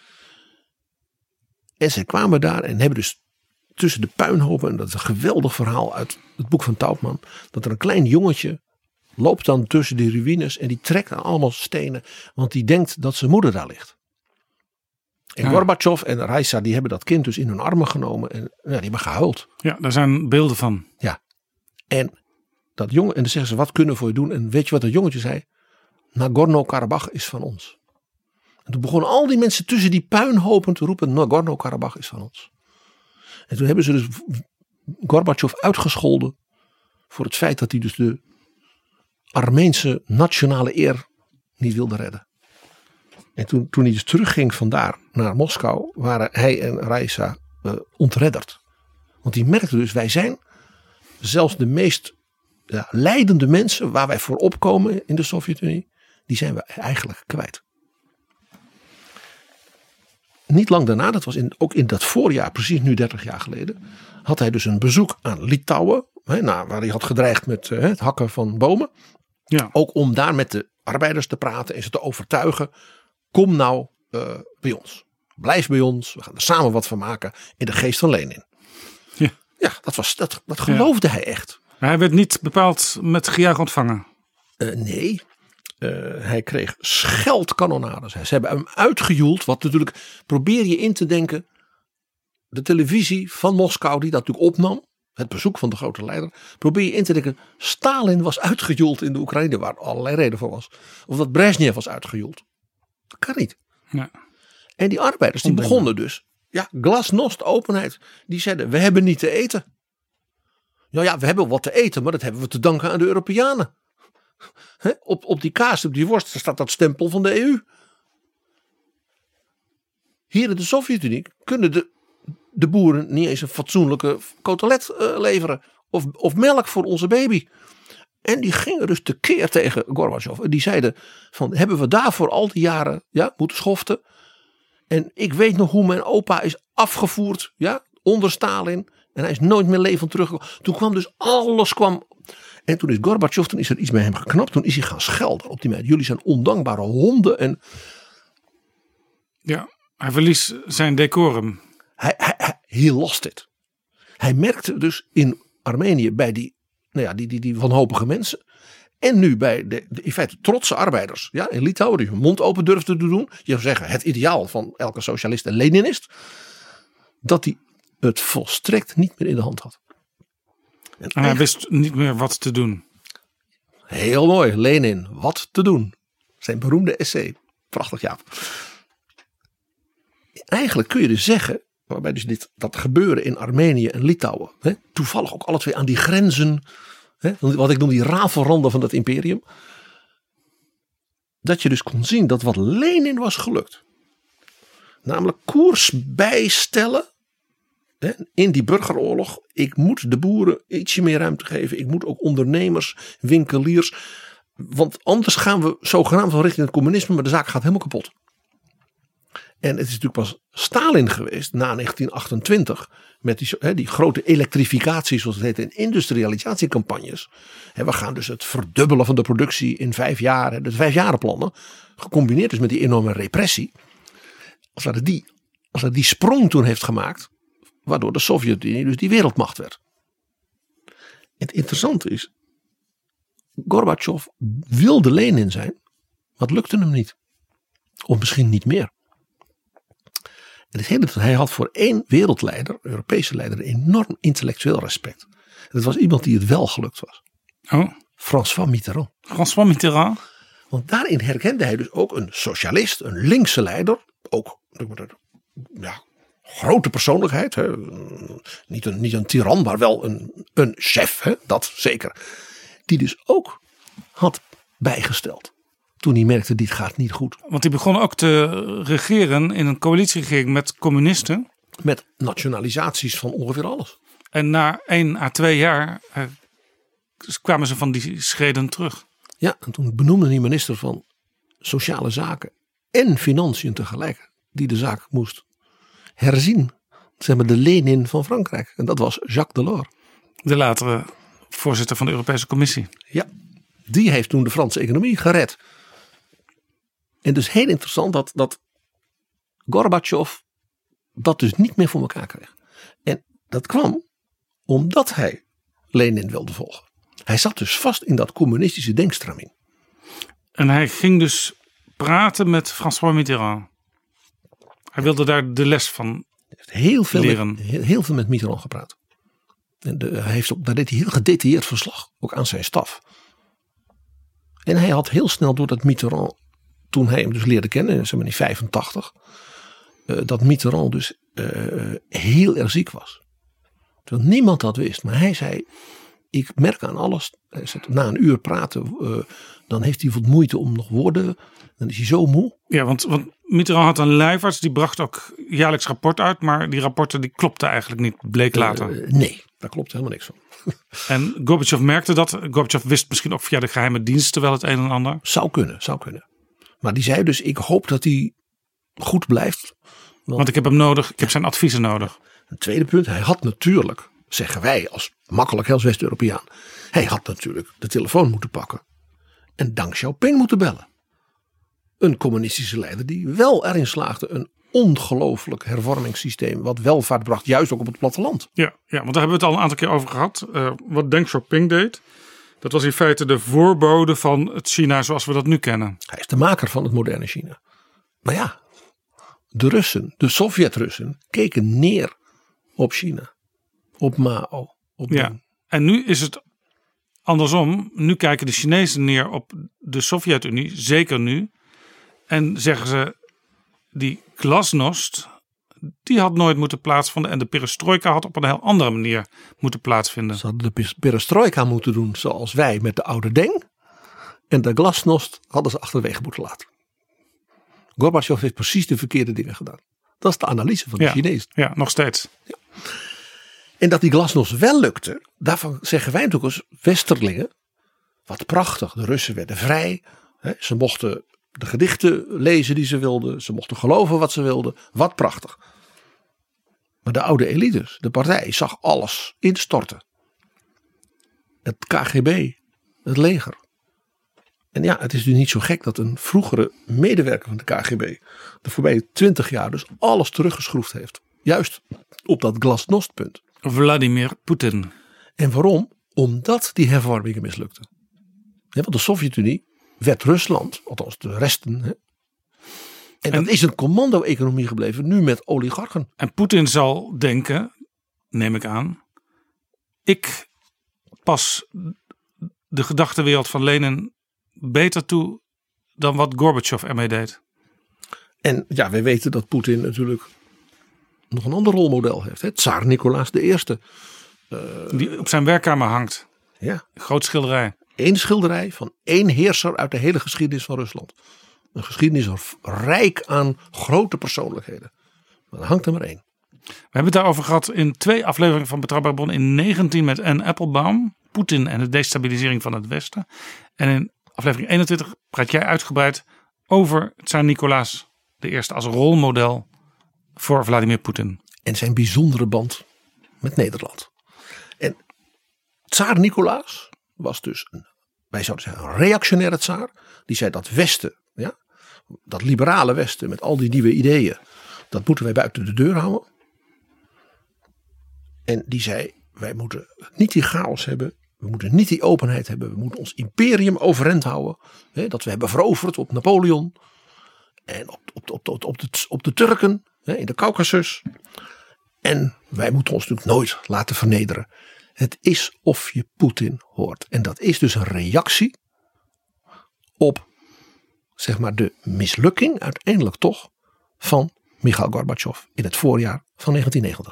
En zij kwamen daar en hebben dus tussen de puinhopen, en dat is een geweldig verhaal uit het boek van Taubman, dat er een klein jongetje loopt dan tussen die ruïnes en die trekt aan allemaal stenen, want die denkt dat zijn moeder daar ligt. En Gorbachev en Raisa, die hebben dat kind dus in hun armen genomen en die hebben gehuild. Ja, daar zijn beelden van. Ja. En dat jongen, en dan zeggen ze, wat kunnen we voor je doen? En weet je wat dat jongetje zei? Nagorno-Karabakh is van ons. En toen begonnen al die mensen tussen die puinhopen te roepen, Nagorno-Karabakh is van ons. En toen hebben ze dus Gorbachev uitgescholden voor het feit dat hij dus de Armeense nationale eer niet wilde redden. En toen hij dus terugging vandaar naar Moskou, waren hij en Raisa ontredderd. Want die merkten dus, wij zijn zelfs de meest leidende mensen waar wij voor opkomen in de Sovjet-Unie, die zijn we eigenlijk kwijt. Niet lang daarna, dat was ook in dat voorjaar, precies nu 30 jaar geleden, had hij dus een bezoek aan Litouwen, waar hij had gedreigd met het hakken van bomen. Ja. Ook om daar met de arbeiders te praten en ze te overtuigen kom nou bij ons. Blijf bij ons. We gaan er samen wat van maken in de geest van Lenin. Ja, dat geloofde hij echt. Maar hij werd niet bepaald met gejuich ontvangen. Nee. Hij kreeg scheldkanonades. Ze hebben hem uitgejoeld. Wat natuurlijk, probeer je in te denken. De televisie van Moskou die dat natuurlijk opnam. Het bezoek van de grote leider. Probeer je in te denken. Stalin was uitgejoeld in de Oekraïne. Waar allerlei reden voor was. Of dat Brezhnev was uitgejoeld. Dat kan niet. Ja. En die arbeiders die begonnen dus. Ja, glasnost, openheid. Die zeiden, we hebben niet te eten. Nou ja, we hebben wat te eten. Maar dat hebben we te danken aan de Europeanen. Op die kaas, op die worst, staat dat stempel van de EU. Hier in de Sovjet-Unie kunnen de boeren niet eens een fatsoenlijke cotelet leveren. Of melk voor onze baby. En die gingen dus tekeer tegen Gorbachev. En die zeiden van, hebben we daarvoor al die jaren moeten schoften. En ik weet nog hoe mijn opa is afgevoerd onder Stalin. En hij is nooit meer levend teruggekomen. Toen kwam dus alles En toen is Gorbachev, toen is er iets bij hem geknapt. Toen is hij gaan schelden op die meid. Jullie zijn ondankbare honden. En ja, hij verliest zijn decorum. He lost it. Hij merkte dus in Armenië bij die wanhopige mensen. En nu bij de in feite trotse arbeiders. Ja, in Litouwen die hun mond open durfden te doen. Je zou zeggen het ideaal van elke socialist en Leninist. Dat hij het volstrekt niet meer in de hand had. En hij wist niet meer wat te doen. Heel mooi, Lenin, wat te doen. Zijn beroemde essay. Prachtig, Jaap. Eigenlijk kun je dus zeggen, waarbij dus dat gebeuren in Armenië en Litouwen. Toevallig ook alle twee aan die grenzen. Wat ik noem die rafelranden van dat imperium. Dat je dus kon zien dat wat Lenin was gelukt. Namelijk koers bijstellen. In die burgeroorlog, ik moet de boeren ietsje meer ruimte geven. Ik moet ook ondernemers, winkeliers. Want anders gaan we zogenaamd wel richting het communisme. Maar de zaak gaat helemaal kapot. En het is natuurlijk pas Stalin geweest na 1928. Met die grote elektrificatie zoals het heet. En industrialisatiecampagnes. We gaan dus het verdubbelen van de productie in 5 jaar. De 5-jarenplannen. Gecombineerd dus met die enorme repressie. Als dat die sprong toen heeft gemaakt. Waardoor de Sovjet-Unie dus die wereldmacht werd. Het interessante is. Gorbachev wilde Lenin zijn. Maar het lukte hem niet. Of misschien niet meer. Hij had voor één wereldleider, Europese leider, enorm intellectueel respect. Dat was iemand die het wel gelukt was. Oh. François Mitterrand. François Mitterrand. Want daarin herkende hij dus ook een socialist, een linkse leider. Ook grote persoonlijkheid. Niet een tiran, maar wel een chef. Dat zeker. Die dus ook had bijgesteld. Toen hij merkte, dit gaat niet goed. Want hij begon ook te regeren in een coalitieregering met communisten. Met nationalisaties van ongeveer alles. En na 1 à 2 jaar kwamen ze van die schreden terug. Ja, en toen benoemde hij minister van Sociale Zaken en Financiën tegelijk. Die de zaak moest herzien. Zeg maar de Lenin van Frankrijk. En dat was Jacques Delors. De latere voorzitter van de Europese Commissie. Ja, die heeft toen de Franse economie gered. En dus heel interessant dat Gorbachev dat dus niet meer voor elkaar kreeg. En dat kwam omdat hij Lenin wilde volgen. Hij zat dus vast in dat communistische denkstraming. En hij ging dus praten met François Mitterrand. Hij wilde daar de les van leren. Heel veel met Mitterrand gepraat. En daar deed hij heel gedetailleerd verslag. Ook aan zijn staf. En hij had heel snel door dat Mitterrand, toen hij hem dus leerde kennen, zeg maar in 1985, dat Mitterrand dus heel erg ziek was. Terwijl niemand dat wist. Maar hij zei, ik merk aan alles. Hij zei, na een uur praten, dan heeft hij wat moeite om nog woorden. Dan is hij zo moe. Ja, want Mitterrand had een lijfarts, die bracht ook jaarlijks rapport uit. Maar die rapporten die klopten eigenlijk niet, bleek later. Nee, daar klopt helemaal niks van. En Gorbachev merkte dat. Gorbachev wist misschien ook via de geheime diensten wel het een en ander. Zou kunnen. Maar die zei dus, ik hoop dat hij goed blijft. Want ik heb hem nodig, ik heb zijn adviezen nodig. Een tweede punt, hij had natuurlijk, zeggen wij als makkelijk als West-Europeaan. Hij had natuurlijk de telefoon moeten pakken. En Deng Xiaoping moeten bellen. een communistische leider die wel erin slaagde een ongelooflijk hervormingssysteem wat welvaart bracht, juist ook op het platteland. Ja, want daar hebben we het al een aantal keer over gehad. Wat Deng Xiaoping deed, dat was in feite de voorbode van het China zoals we dat nu kennen. Hij is de maker van het moderne China. Maar ja, de Russen, de Sovjet-Russen, keken neer op China. Op Mao. Op Deng. En nu is het andersom. Nu kijken de Chinezen neer op de Sovjet-Unie, zeker nu. En zeggen ze, die glasnost, die had nooit moeten plaatsvinden. En de perestrojka had op een heel andere manier moeten plaatsvinden. Ze hadden de perestrojka moeten doen zoals wij met de oude Deng. En de glasnost hadden ze achterwege moeten laten. Gorbachev heeft precies de verkeerde dingen gedaan. Dat is de analyse van de Chinezen. Ja, nog steeds. Ja. En dat die glasnost wel lukte, daarvan zeggen wij natuurlijk als Westerlingen, wat prachtig, de Russen werden vrij. Ze mochten de gedichten lezen die ze wilden. Ze mochten geloven wat ze wilden. Wat prachtig. Maar de oude elites, de partij, zag alles instorten. Het KGB, het leger. En ja, het is dus niet zo gek dat een vroegere medewerker van de KGB de voorbije 20 jaar dus alles teruggeschroefd heeft. Juist op dat glasnostpunt. Vladimir Poetin. En waarom? Omdat die hervormingen mislukten. Ja, want de Sovjet-Unie werd Rusland, althans de resten. Hè? En dat is een commando-economie gebleven, nu met oligarchen. En Poetin zal denken, neem ik aan, ik pas de gedachtenwereld van Lenin beter toe dan wat Gorbachev ermee deed. En ja, wij weten dat Poetin natuurlijk nog een ander rolmodel heeft. Hè? Tsaar Nicolaas I. Die op zijn werkkamer hangt. Ja. Groot schilderij. Eén schilderij van één heerser uit de hele geschiedenis van Rusland. Een geschiedenis rijk aan grote persoonlijkheden. Maar er hangt er maar één. We hebben het daarover gehad in 2 afleveringen van Betrouwbare Bron. In 19 met Anne Applebaum. Poetin en de destabilisering van het Westen. En in aflevering 21 praat jij uitgebreid over Tsaar Nicolaas I als rolmodel voor Vladimir Poetin. En zijn bijzondere band met Nederland. En Tsaar Nicolaas was dus wij zouden zeggen een reactionaire tsaar. Die zei dat Westen, ja, dat liberale Westen met al die nieuwe ideeën, dat moeten wij buiten de deur houden. En die zei, wij moeten niet die chaos hebben. We moeten niet die openheid hebben. We moeten ons imperium overeind houden. Hè, dat we hebben veroverd op Napoleon. En op de Turken. Hè, in de Caucasus. En wij moeten ons natuurlijk nooit laten vernederen. Het is of je Poetin hoort. En dat is dus een reactie op, zeg maar, de mislukking uiteindelijk toch van Michail Gorbachev in het voorjaar van 1990.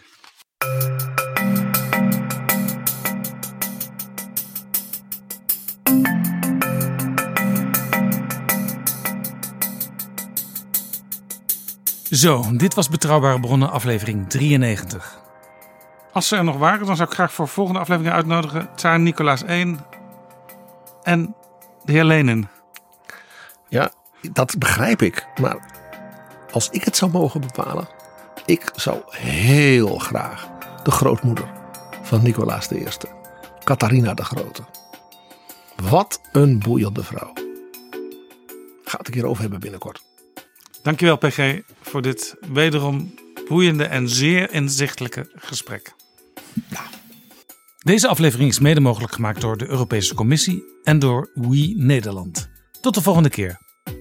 Zo, dit was Betrouwbare Bronnen aflevering 93. Als ze er nog waren, dan zou ik graag voor volgende afleveringen uitnodigen Tsaar Nicolaas I en de heer Lenin. Ja, dat begrijp ik. Maar als ik het zou mogen bepalen, ik zou heel graag de grootmoeder van Nicolaas I, Catharina de Grote. Wat een boeiende vrouw. Ga het een keer over hebben binnenkort. Dankjewel PG voor dit wederom boeiende en zeer inzichtelijke gesprek. Ja. Deze aflevering is mede mogelijk gemaakt door de Europese Commissie en door We Nederland. Tot de volgende keer.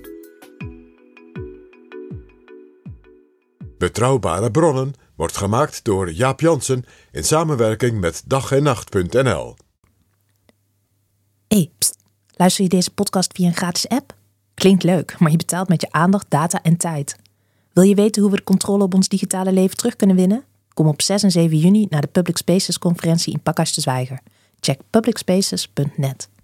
Betrouwbare Bronnen wordt gemaakt door Jaap Jansen in samenwerking met dagennacht.nl. Hey, pst, luister je deze podcast via een gratis app? Klinkt leuk, maar je betaalt met je aandacht, data en tijd. Wil je weten hoe we de controle op ons digitale leven terug kunnen winnen? Kom op 6 en 7 juni naar de Public Spaces conferentie in Pakhuis de Zwijger. Check publicspaces.net.